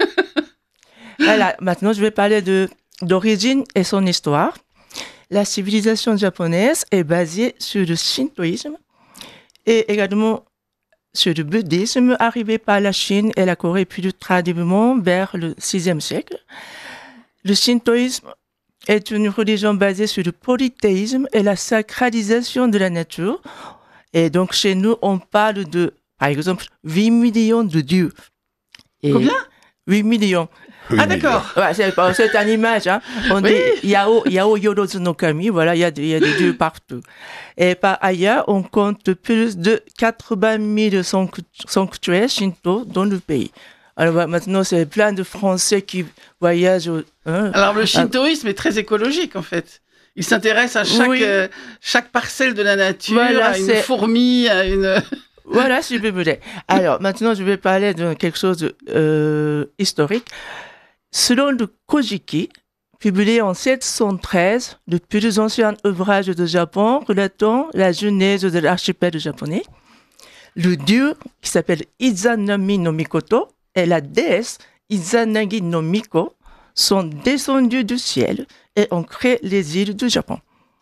Voilà, maintenant, je vais parler de, d'origine et son histoire. La civilisation japonaise est basée sur le shintoïsme et également sur le bouddhisme arrivé par la Chine et la Corée plus tardivement vers le sixième siècle. Le shintoïsme est une religion basée sur le polythéisme et la sacralisation de la nature. Et donc, chez nous, on parle de, par exemple, huit millions de dieux. Et combien? huit millions. Ah, d'accord. Ouais, c'est, c'est une image, hein. On oui. dit Yao, Yao Yorozu no Kami, voilà, il y a, il y a des dieux partout. Et par ailleurs, on compte plus de quatre-vingt mille sanctuaires shinto dans le pays. Alors maintenant, c'est plein de Français qui voyagent. Hein. Alors le shintoïsme est très écologique, en fait. Il s'intéresse à chaque, oui. euh, chaque parcelle de la nature, voilà, à une c'est... fourmi, à une... Voilà, s'il vous plaît. Alors, maintenant, je vais parler de quelque chose de, euh, historique. Selon le Kojiki, publié en sept cent treize, le plus ancien ouvrage de Japon relatant la genèse de l'archipel japonais, le dieu qui s'appelle Izanami no Mikoto et la déesse Izanagi no Miko sont descendus du ciel et ont créé les îles du Japon.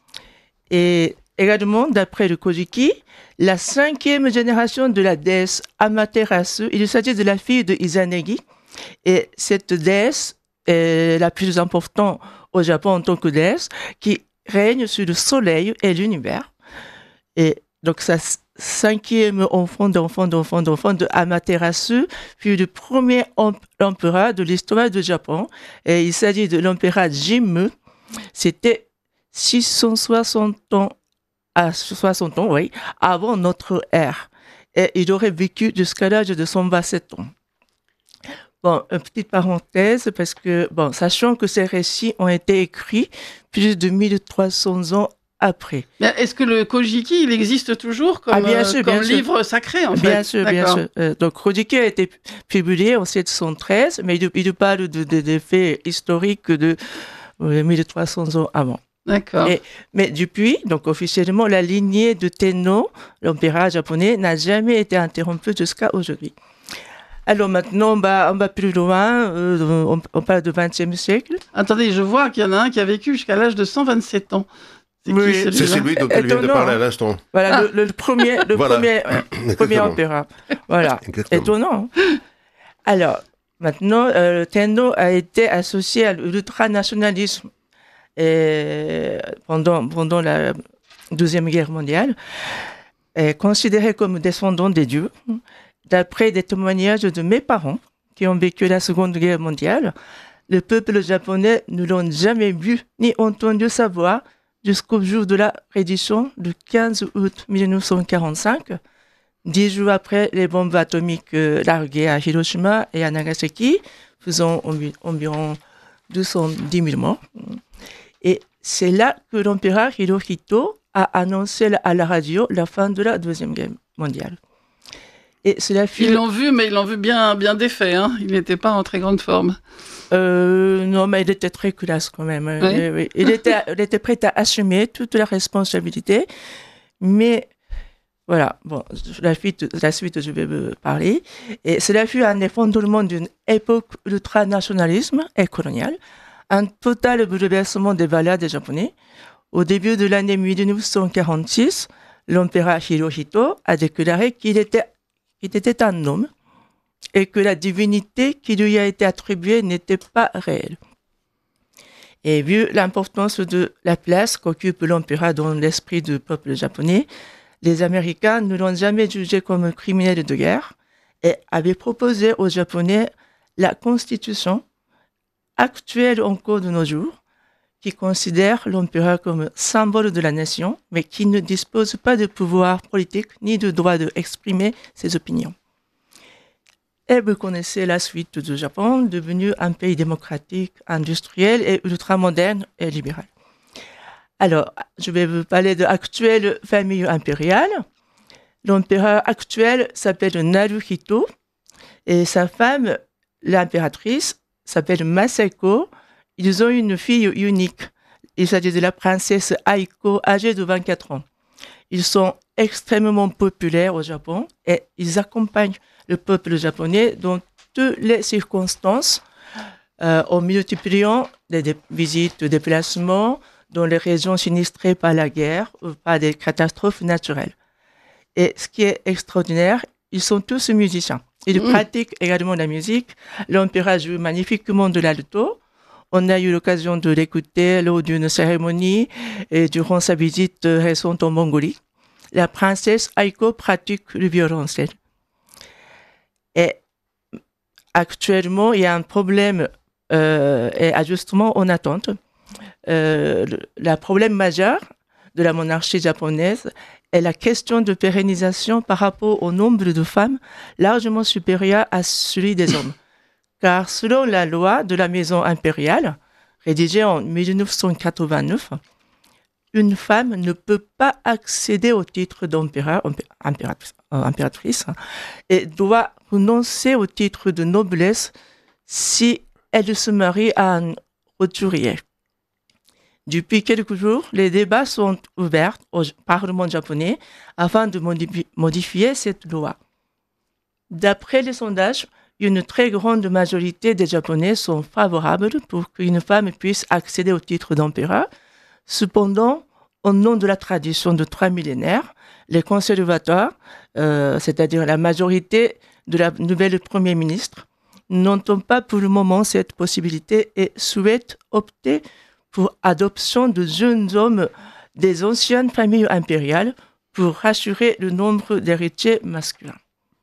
Et également, d'après le Kojiki, la cinquième génération de la déesse Amaterasu, il s'agit de la fille de Izanagi, et cette déesse est la plus importante au Japon en tant que déesse, qui règne sur le soleil et l'univers. Et donc, sa cinquième enfant d'enfant d'enfant d'enfant de Amaterasu fut le premier empereur de l'histoire du Japon. Et il s'agit de l'empereur Jimmu. C'était six cent soixante ans à soixante ans, oui, avant notre ère. Et il aurait vécu jusqu'à l'âge de cent vingt-sept ans. Bon, une petite parenthèse, parce que, bon, sachant que ces récits ont été écrits plus de mille trois cents ans après. Mais est-ce que le Kojiki, il existe toujours comme, ah, bien sûr, euh, comme bien livre sûr. Sacré, en bien fait? Sûr, D'accord. Bien sûr, euh, donc, Kojiki a été publié en sept cent treize, mais il, il parle de, de, des faits historiques de euh, mille trois cents ans avant. D'accord. Et, mais depuis, donc officiellement, la lignée de Tenno, l'opéra japonais, n'a jamais été interrompue jusqu'à aujourd'hui. Alors maintenant, on va, on va plus loin, euh, on, on parle du vingtième siècle. Attendez, je vois qu'il y en a un qui a vécu jusqu'à l'âge de cent vingt-sept ans. C'est Oui, qui C'est celui-là celui dont elle vient de Étonnant, parler à hein. l'instant. Voilà, Ah. le, le premier, le Voilà. premier, euh, premier Exactement. opéra. Voilà, Exactement. étonnant. Alors, maintenant, euh, Tenno a été associé à l'ultranationalisme et pendant, pendant la Deuxième Guerre mondiale, est considéré comme descendant des dieux. D'après des témoignages de mes parents qui ont vécu la Seconde Guerre mondiale, le peuple japonais ne l'ont jamais vu ni entendu sa voix jusqu'au jour de la reddition du quinze août mille neuf cent quarante-cinq, dix jours après les bombes atomiques euh, larguées à Hiroshima et à Nagasaki, faisant envi- environ deux cent dix mille morts. Et c'est là que l'empereur Hirohito a annoncé à la radio la fin de la Deuxième Guerre mondiale. Et cela fut... Ils l'ont vu, mais ils l'ont vu bien, bien défait. Hein. Il n'était pas en très grande forme. Euh, non, mais il était très classe quand même. Oui. Euh, oui. Il, était, il était prêt à assumer toute la responsabilité. Mais voilà, bon, la suite, la suite je vais vous parler. Et cela fut un effondrement d'une époque ultranationalisme et coloniale, un total bouleversement des valeurs des Japonais. Au début de l'année mille neuf cent quarante-six, l'empereur Hirohito a déclaré qu'il était, qu'il était un homme et que la divinité qui lui a été attribuée n'était pas réelle. Et vu l'importance de la place qu'occupe l'empereur dans l'esprit du peuple japonais, les Américains ne l'ont jamais jugé comme criminel de guerre et avaient proposé aux Japonais la constitution actuelle encore de nos jours, qui considère l'empereur comme symbole de la nation, mais qui ne dispose pas de pouvoir politique ni de droit d'exprimer ses opinions. Et vous connaissez la suite du Japon, devenu un pays démocratique, industriel et ultramoderne et libéral. Alors, je vais vous parler de l'actuelle famille impériale. L'empereur actuel s'appelle Naruhito et sa femme, l'impératrice, s'appelle Masako. Ils ont une fille unique. Il s'agit de la princesse Aiko, âgée de vingt-quatre ans. Ils sont extrêmement populaires au Japon et ils accompagnent le peuple japonais dans toutes les circonstances euh, en multipliant des dé- visites, des déplacements dans les régions sinistrées par la guerre ou par des catastrophes naturelles. Et ce qui est extraordinaire, ils sont tous musiciens. Ils Mmh. pratiquent également la musique. L'empereur joue magnifiquement de l'alto. On a eu l'occasion de l'écouter lors d'une cérémonie et durant sa visite récente en Mongolie. La princesse Aiko pratique le violoncelle. Et actuellement, il y a un problème euh, et ajustement en attente. Euh, le le problème majeur de la monarchie japonaise est la question de pérennisation par rapport au nombre de femmes largement supérieur à celui des hommes. Car selon la loi de la maison impériale, rédigée en mille neuf cent quatre-vingt-neuf, une femme ne peut pas accéder au titre d'empereur, impératrice, impératrice, et doit renoncer au titre de noblesse si elle se marie à un roturier. Depuis quelques jours, les débats sont ouverts au Parlement japonais afin de modifi- modifier cette loi. D'après les sondages, une très grande majorité des Japonais sont favorables pour qu'une femme puisse accéder au titre d'empereur. Cependant, au nom de la tradition de trois millénaires, les conservateurs, euh, c'est-à-dire la majorité de la nouvelle Premier ministre, n'entendent pas pour le moment cette possibilité et souhaitent opter pour l'adoption de jeunes hommes des anciennes familles impériales pour rassurer le nombre d'héritiers masculins.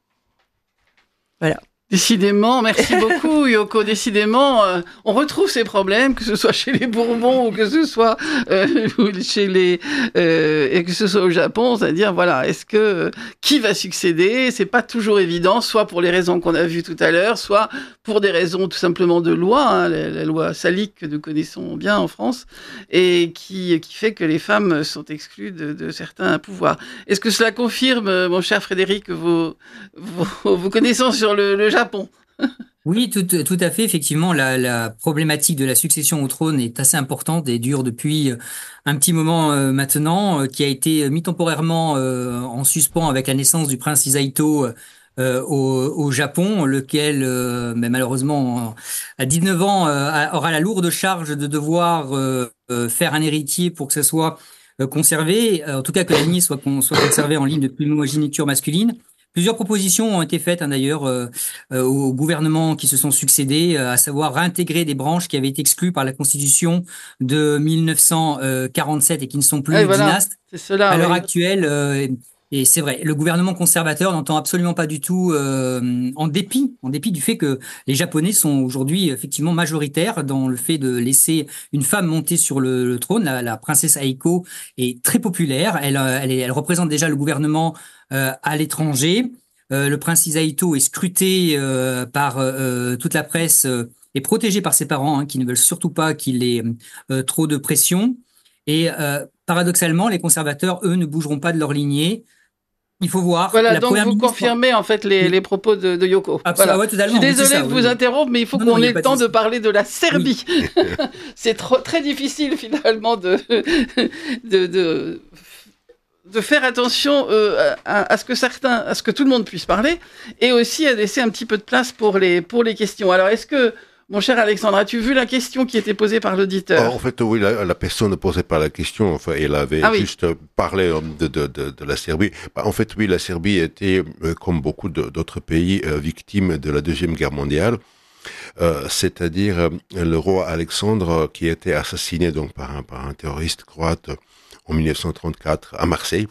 Voilà. Décidément, merci beaucoup Yoko. Décidément, euh, on retrouve ces problèmes, que ce soit chez les Bourbons ou que ce soit euh, chez les euh, et que ce soit au Japon, c'est-à-dire voilà, est-ce que euh, qui va succéder? C'est pas toujours évident, soit pour les raisons qu'on a vues tout à l'heure, soit pour des raisons tout simplement de loi, hein, la, la loi salique que nous connaissons bien en France et qui qui fait que les femmes sont exclues de, de certains pouvoirs. Est-ce que cela confirme, mon cher Frédéric, vos vos, vos connaissances sur le, le Japon? Oui, tout, tout à fait. Effectivement, la, la problématique de la succession au trône est assez importante et dure depuis un petit moment euh, maintenant, euh, qui a été mis temporairement euh, en suspens avec la naissance du prince Hisaito euh, au, au Japon, lequel, euh, mais malheureusement, à dix-neuf ans, euh, aura la lourde charge de devoir euh, euh, faire un héritier pour que ce soit euh, conservé, en tout cas que la lignée soit, soit conservée en ligne de primogéniture masculine. Plusieurs propositions ont été faites hein, d'ailleurs euh, euh, aux gouvernements qui se sont succédés, euh, à savoir réintégrer des branches qui avaient été exclues par la Constitution de mille neuf cent quarante-sept et qui ne sont plus oui, voilà, dynastes. c'est cela, à l'heure oui. actuelle, euh, et c'est vrai, le gouvernement conservateur n'entend absolument pas du tout, euh, en dépit, en dépit du fait que les Japonais sont aujourd'hui effectivement majoritaires dans le fait de laisser une femme monter sur le, le trône. La, la princesse Aiko est très populaire. Elle, elle, est, elle représente déjà le gouvernement euh, à l'étranger. Euh, le prince Hisaito est scruté euh, par euh, toute la presse euh, et protégé par ses parents, hein, qui ne veulent surtout pas qu'il ait euh, trop de pression. Et euh, paradoxalement, les conservateurs, eux, ne bougeront pas de leur lignée. Il faut voir. Voilà, la donc vous ministre... confirmez en fait les, les propos de, de Yoko. Absolument, voilà. ouais, totalement. Je suis désolée ça, de oui, vous oui. interrompre, mais il faut non, qu'on non, ait le temps de, de parler de la Serbie. Oui. C'est trop, très difficile finalement de, de, de, de faire attention euh, à, à ce que certains, à ce que tout le monde puisse parler, et aussi à laisser un petit peu de place pour les, pour les questions. Alors, est-ce que mon cher Alexandre, as-tu vu la question qui était posée par l'auditeur? En fait, oui, la, la personne ne posait pas la question. Enfin, elle avait ah, oui. juste parlé de, de, de, de la Serbie. En fait, oui, la Serbie était, comme beaucoup d'autres pays, victime de la Deuxième Guerre mondiale. Euh, c'est-à-dire le roi Alexandre qui a été assassiné donc par un, par un terroriste croate en mille neuf cent trente-quatre à Marseille.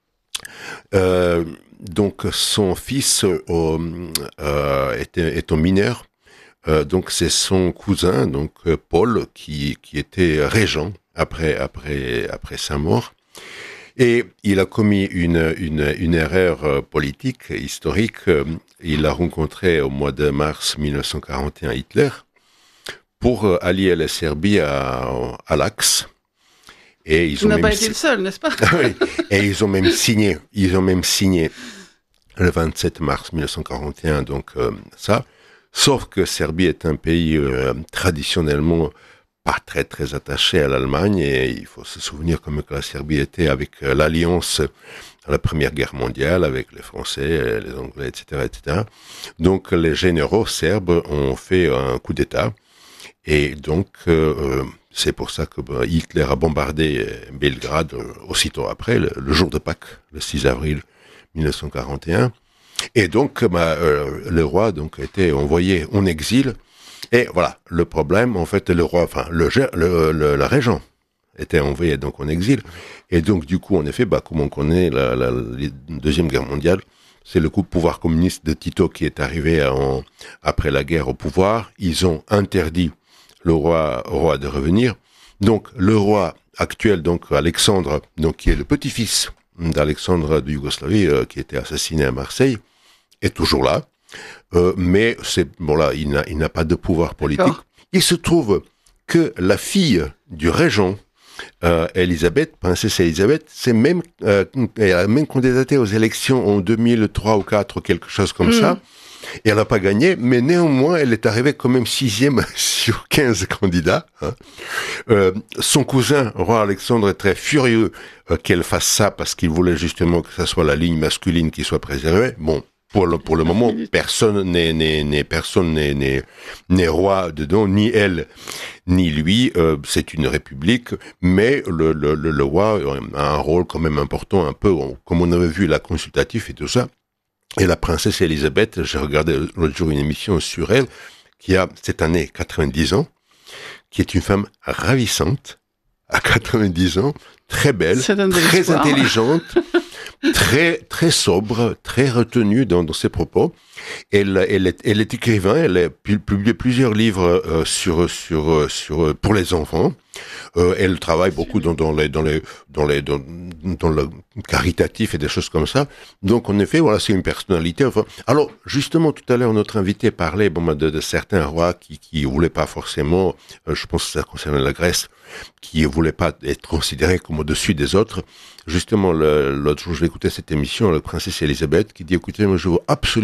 Euh, donc, son fils euh, euh, était, étant mineur. Euh, donc c'est son cousin, donc euh, Paul, qui qui était régent après après après sa mort, et il a commis une une une erreur euh, politique historique. Euh, il a rencontré au mois de mars mille neuf cent quarante et un Hitler pour euh, allier la Serbie à à l'Axe. Et ils tu ont n'as même pas été le seul, n'est-ce pas? oui. Et ils ont même signé, ils ont même signé le vingt-sept mars mille neuf cent quarante et un, donc euh, ça. Sauf que Serbie est un pays euh, traditionnellement pas très très attaché à l'Allemagne, et il faut se souvenir comme que la Serbie était avec euh, l'alliance à la Première Guerre mondiale avec les Français, les Anglais, et cetera, et cetera. Donc les généraux serbes ont fait un coup d'État, et donc euh, c'est pour ça que bah, Hitler a bombardé Belgrade euh, aussitôt après, le, le jour de Pâques, le six avril mille neuf cent quarante et un. Et donc, bah, euh, le roi donc était envoyé en exil. Et voilà, le problème, en fait, le roi, enfin, le, le, le la régent était envoyé donc en exil. Et donc, du coup, en effet, bah, comme on connaît la, la, la Deuxième Guerre mondiale, c'est le coup de pouvoir communiste de Tito qui est arrivé en, après la guerre au pouvoir. Ils ont interdit le roi, au roi de revenir. Donc, le roi actuel, donc Alexandre, donc qui est le petit-fils d'Alexandre de Yougoslavie, euh, qui était assassiné à Marseille, est toujours là, euh, mais c'est bon là, il n'a, il n'a pas de pouvoir politique. D'accord. Il se trouve que la fille du régent, euh, Elisabeth, princesse Elisabeth, c'est même, euh, elle a même candidaté aux élections en deux mille trois ou quatre, quelque chose comme mmh. ça. Et elle n'a pas gagné, mais néanmoins, elle est arrivée quand même sixième sur quinze candidats. Hein. Euh, son cousin, roi Alexandre, est très furieux euh, qu'elle fasse ça parce qu'il voulait justement que ça soit la ligne masculine qui soit préservée. Bon, pour le, pour le moment, personne n'est, n'est, n'est, personne n'est, n'est, n'est roi dedans, ni elle, ni lui. Euh, c'est une république, mais le, le, le, le roi a un rôle quand même important, un peu, comme on avait vu, la consultatif et tout ça. Et la princesse Elisabeth, j'ai regardé l'autre jour une émission sur elle, qui a cette année quatre-vingt-dix ans, qui est une femme ravissante, à quatre-vingt-dix ans, très belle, très intelligente, très très sobre, très retenue dans, dans ses propos. Elle, elle est, elle est écrivain, elle a publié plusieurs livres euh, sur sur sur pour les enfants. Euh, elle travaille beaucoup dans, dans les dans les dans les dans, dans le caritatif et des choses comme ça. Donc en effet, voilà, c'est une personnalité. Enfin, alors justement, tout à l'heure, notre invité parlait bon de, de certains rois qui qui voulaient pas forcément, euh, je pense que ça concernait la Grèce, qui voulaient pas être considérés comme au-dessus des autres. Justement, le, l'autre jour, je l'écoutais cette émission, la princesse Elisabeth, qui dit, écoutez, moi, je veux absolument pas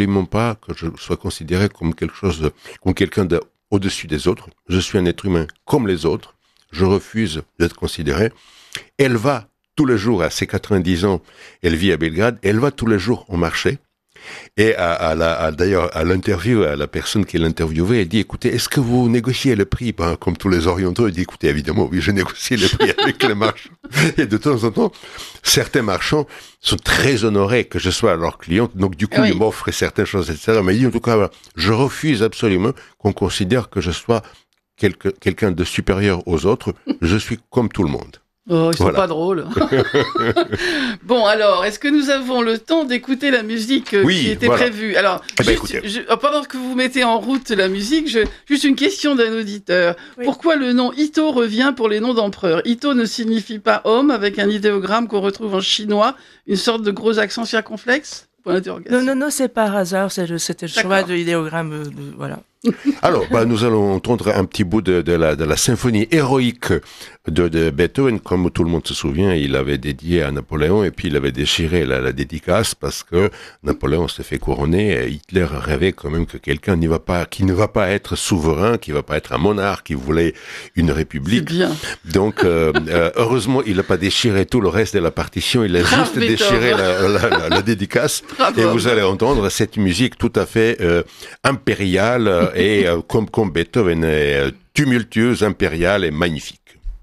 pas que je sois considéré comme quelque chose, de, comme quelqu'un de, au-dessus des autres. Je suis un être humain comme les autres. Je refuse d'être considéré. Elle va tous les jours, à ses quatre-vingt-dix ans, elle vit à Belgrade, elle va tous les jours au marché. Et à, à la, à, d'ailleurs, à l'interview, à la personne qui l'interviewait, elle dit, écoutez, est-ce que vous négociez le prix? Ben, comme tous les orientaux, elle dit, écoutez, évidemment, oui, je négocie le prix avec les marchands. Et de temps en temps, certains marchands sont très honorés que je sois leur cliente, donc du coup, oui. Ils m'offrent certaines choses, et cetera. Mais il dit, en tout cas, voilà, je refuse absolument qu'on considère que je sois quelque, quelqu'un de supérieur aux autres. Je suis comme tout le monde. Oh, ils sont voilà. Pas drôles. Bon, alors, est-ce que nous avons le temps d'écouter la musique euh, oui, qui était voilà. prévue? Alors, eh ben, juste, je, pendant que vous mettez en route la musique, je, juste une question d'un auditeur. Oui. Pourquoi le nom Ito revient pour les noms d'empereurs? Ito ne signifie pas homme, avec un idéogramme qu'on retrouve en chinois, une sorte de gros accent circonflexe? Non, non, non, c'est par hasard, c'est le, c'était le choix de l'idéogramme, de, voilà. Alors, bah, nous allons entendre un petit bout de, de, la, de la symphonie héroïque de, de Beethoven. Comme tout le monde se souvient, il avait dédié à Napoléon et puis il avait déchiré la, la dédicace parce que Napoléon s'est fait couronner et Hitler rêvait quand même que quelqu'un n'y va pas, qui ne va pas être souverain, qui ne va pas être un monarque, qui voulait une république. C'est bien. Donc, euh, euh, heureusement, il n'a pas déchiré tout le reste de la partition, il a Brave juste Beethoven. déchiré la, la, la, la dédicace. Bravo. Et vous allez entendre cette musique tout à fait euh, impériale et euh, comme, comme Beethoven est euh, tumultueuse, impériale et magnifique.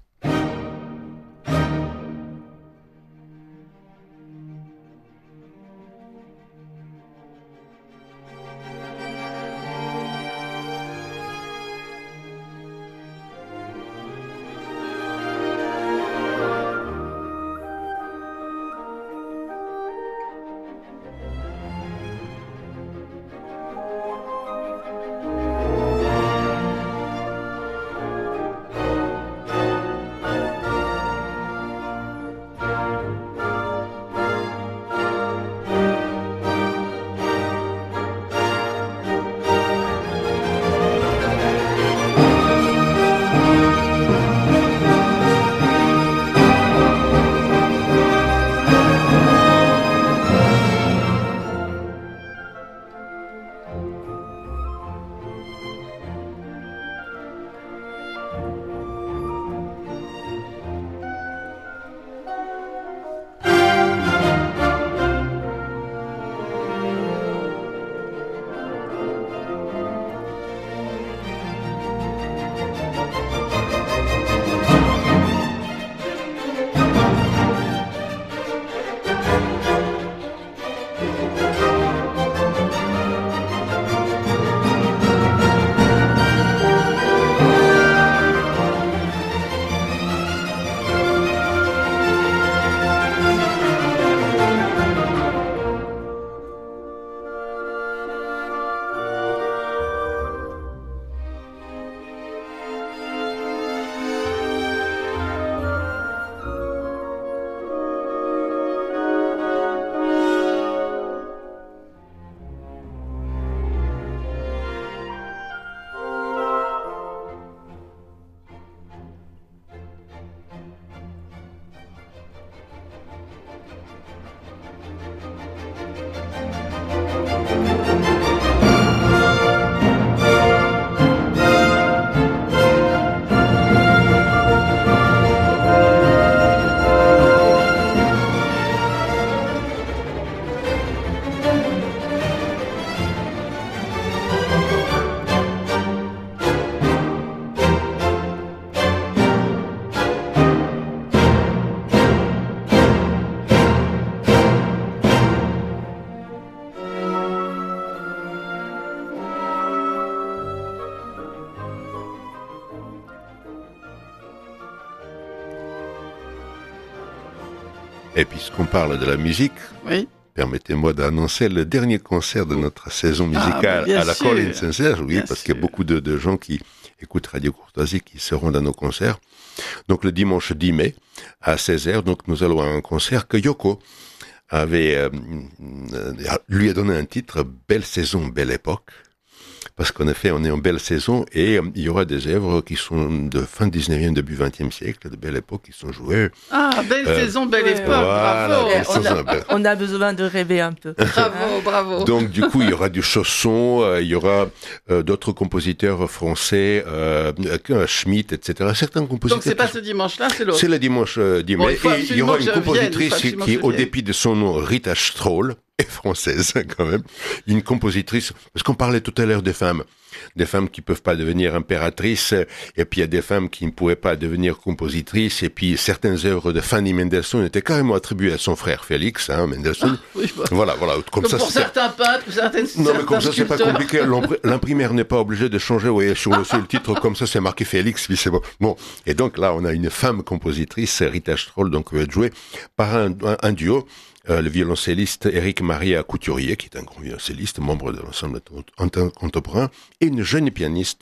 Et puisqu'on parle de la musique, oui. Permettez-moi d'annoncer le dernier concert de notre saison musicale ah, à la Colline Saint-Serge, oui, bien parce sûr. Qu'il y a beaucoup de, de gens qui écoutent Radio Courtoisie qui seront dans nos concerts. Donc le dimanche dix mai à seize heures, donc nous allons à un concert que Yoko avait, euh, lui a donné un titre, Belle saison, belle époque. parce qu'en effet, on est en belle saison et euh, il y aura des œuvres qui sont de fin dix-neuvième, début vingtième siècle, de belle époque, qui sont jouées. Ah, belle euh, saison, belle ouais, époque, voilà, bravo. belle on, saison, a, belle... on a besoin de rêver un peu. Bravo, bravo. Donc, du coup, il y aura du Chausson, euh, il y aura euh, d'autres compositeurs français, euh, Schmitt, et cetera. Certains compositeurs. Donc, c'est pas ce dimanche-là, c'est l'autre. C'est le dimanche euh, dimanche. Bon, il faut et il y aura une que je compositrice vienne, qui, que au je dépit de son nom, Rita Stroll, est française quand même. Une compositrice, parce qu'on parlait tout à l'heure des femmes. Des femmes qui peuvent pas devenir impératrices, et puis il y a des femmes qui ne pouvaient pas devenir compositrices, et puis certaines œuvres de Fanny Mendelssohn étaient carrément attribuées à son frère Félix, hein, Mendelssohn. Ah, oui, bah. Voilà, voilà. Comme, comme ça, pour certains peintres, ou certaines non, mais comme ça, c'est pas sculpteurs. compliqué. L'imprimaire n'est pas obligé de changer. Vous voyez, sur le, sur le titre, comme ça, c'est marqué Félix, puis c'est bon. Bon. Et donc là, on a une femme compositrice, Rita Stroll, donc, qui va être jouée par un, un, un duo. Euh, le violoncelliste Éric Maria Couturier, qui est un grand violoncelliste, membre de l'ensemble contemporain, et une jeune pianiste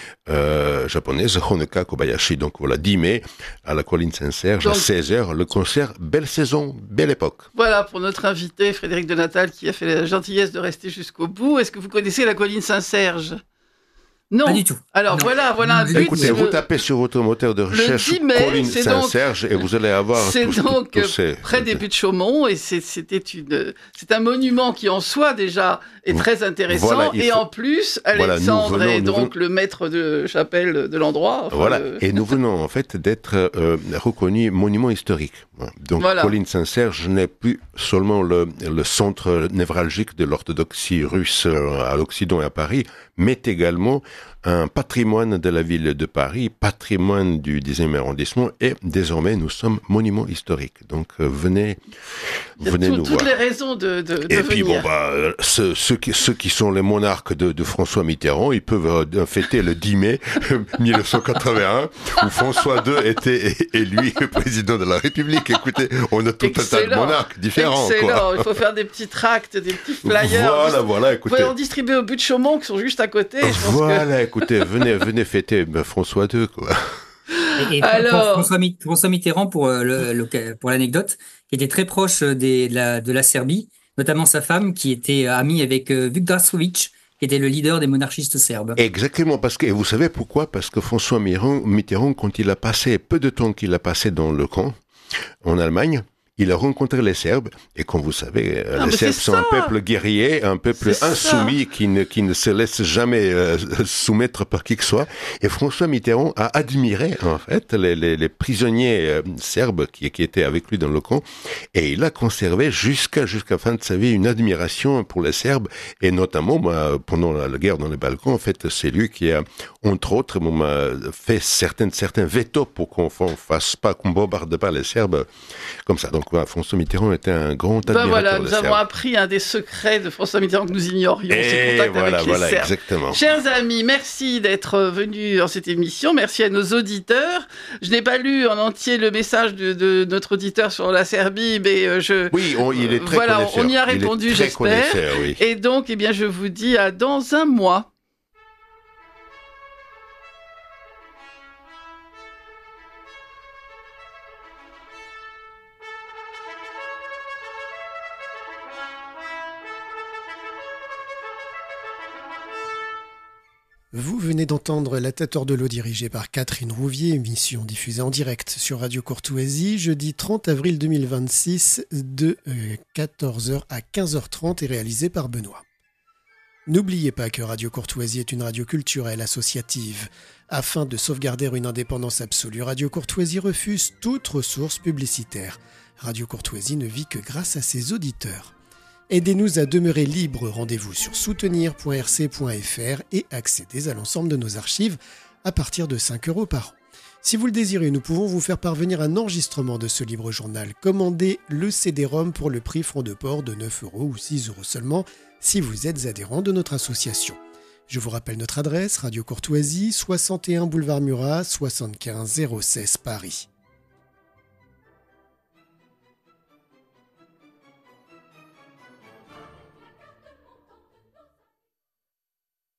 euh, japonaise, Honoka Kobayashi. Donc voilà, dix mai, à la Colline Saint-Serge, donc, à seize heures, le concert Belle Saison, Belle Époque. Voilà, pour notre invité, Frédéric de Natal, qui a fait la gentillesse de rester jusqu'au bout. Est-ce que vous connaissez la Colline Saint-Serge ? Non. Pas du tout. Alors non. voilà, voilà un but. Écoutez, vous tapez sur votre moteur de recherche Colline Saint-Serge et vous allez avoir c'est tout, donc tout, tout ces... près des Buttes Chaumont et c'est, c'était une, c'est un monument qui en soi déjà est très intéressant voilà, et faut... en plus Alexandre voilà, venons, est donc venons... le maître de chapelle de l'endroit. Enfin, voilà. Le... Et nous venons en fait d'être euh, reconnus monument historique. Donc voilà. Colline Saint-Serge n'est plus seulement le, le centre névralgique de l'orthodoxie russe à l'Occident et à Paris, mais également un patrimoine de la ville de Paris, patrimoine du dixième arrondissement, et désormais nous sommes monuments historiques. Donc euh, venez, venez tout, nous toutes voir. Toutes les raisons de, de, de et venir. puis bon bah ceux, ceux, qui, ceux qui sont les monarques de, de François Mitterrand, ils peuvent euh, fêter le dix mai mille neuf cent quatre-vingt-un où François deux était élu président de la République. Écoutez, on a tout Excellent. un tas de monarques différents. Excellent. Quoi. Il faut faire des petits tracts, des petits flyers. Voilà, voilà. Écoutez, on va en distribuer aux Buttes Chaumont qui sont juste à côté. Je pense voilà, que... écoutez, venez, venez fêter ben, François deux, quoi. Et, et Alors... pour François, François Mitterrand, pour, le, le, pour l'anecdote, qui était très proche des, de, la, de la Serbie, notamment sa femme, qui était amie avec euh, Vuk Drašović, qui était le leader des monarchistes serbes. Exactement, parce que, et vous savez pourquoi ? Parce que François Mitterrand, quand il a passé, peu de temps qu'il a passé dans le camp, en Allemagne, il a rencontré les Serbes, et comme vous savez, ah, les Serbes sont un peuple guerrier, un peuple c'est insoumis qui ne, qui ne se laisse jamais euh, soumettre par qui que ce soit. Et François Mitterrand a admiré, en fait, les, les, les prisonniers euh, serbes qui, qui étaient avec lui dans le camp, et il a conservé jusqu'à, jusqu'à la fin de sa vie une admiration pour les Serbes, et notamment, bah, pendant la, la guerre dans les Balkans, en fait, c'est lui qui a, entre autres, bah, fait certains, certains veto pour qu'on ne fasse pas, qu'on bombarde pas les Serbes, comme ça. Donc, François Mitterrand était un grand admirateur ben voilà, nous des avons Serbes. appris un des secrets de François Mitterrand que nous ignorions, ses contacts voilà, avec les voilà, Serbes. Exactement. Chers amis, merci d'être venus dans cette émission, merci à nos auditeurs. Je n'ai pas lu en entier le message de, de notre auditeur sur la Serbie, mais je... Oui, on, il est très voilà, connaisseur. on y a répondu, j'espère. Oui. Et donc, eh bien, je vous dis à dans un mois. Vous venez d'entendre La Tête hors de l'eau dirigée par Catherine Rouvier, émission diffusée en direct sur Radio Courtoisie, jeudi trente avril deux mille vingt-six de quatorze heures à quinze heures trente et réalisée par Benoît. N'oubliez pas que Radio Courtoisie est une radio culturelle associative. Afin de sauvegarder une indépendance absolue, Radio Courtoisie refuse toute ressource publicitaire. Radio Courtoisie ne vit que grâce à ses auditeurs. Aidez-nous à demeurer libres. Rendez-vous sur soutenir point r c point f r et accédez à l'ensemble de nos archives à partir de cinq euros par an. Si vous le désirez, nous pouvons vous faire parvenir un enregistrement de ce libre journal. Commandez le C D-ROM pour le prix franc de port de neuf euros ou six euros seulement si vous êtes adhérent de notre association. Je vous rappelle notre adresse, Radio Courtoisie, soixante et un boulevard Murat, soixante-quinze zéro seize Paris.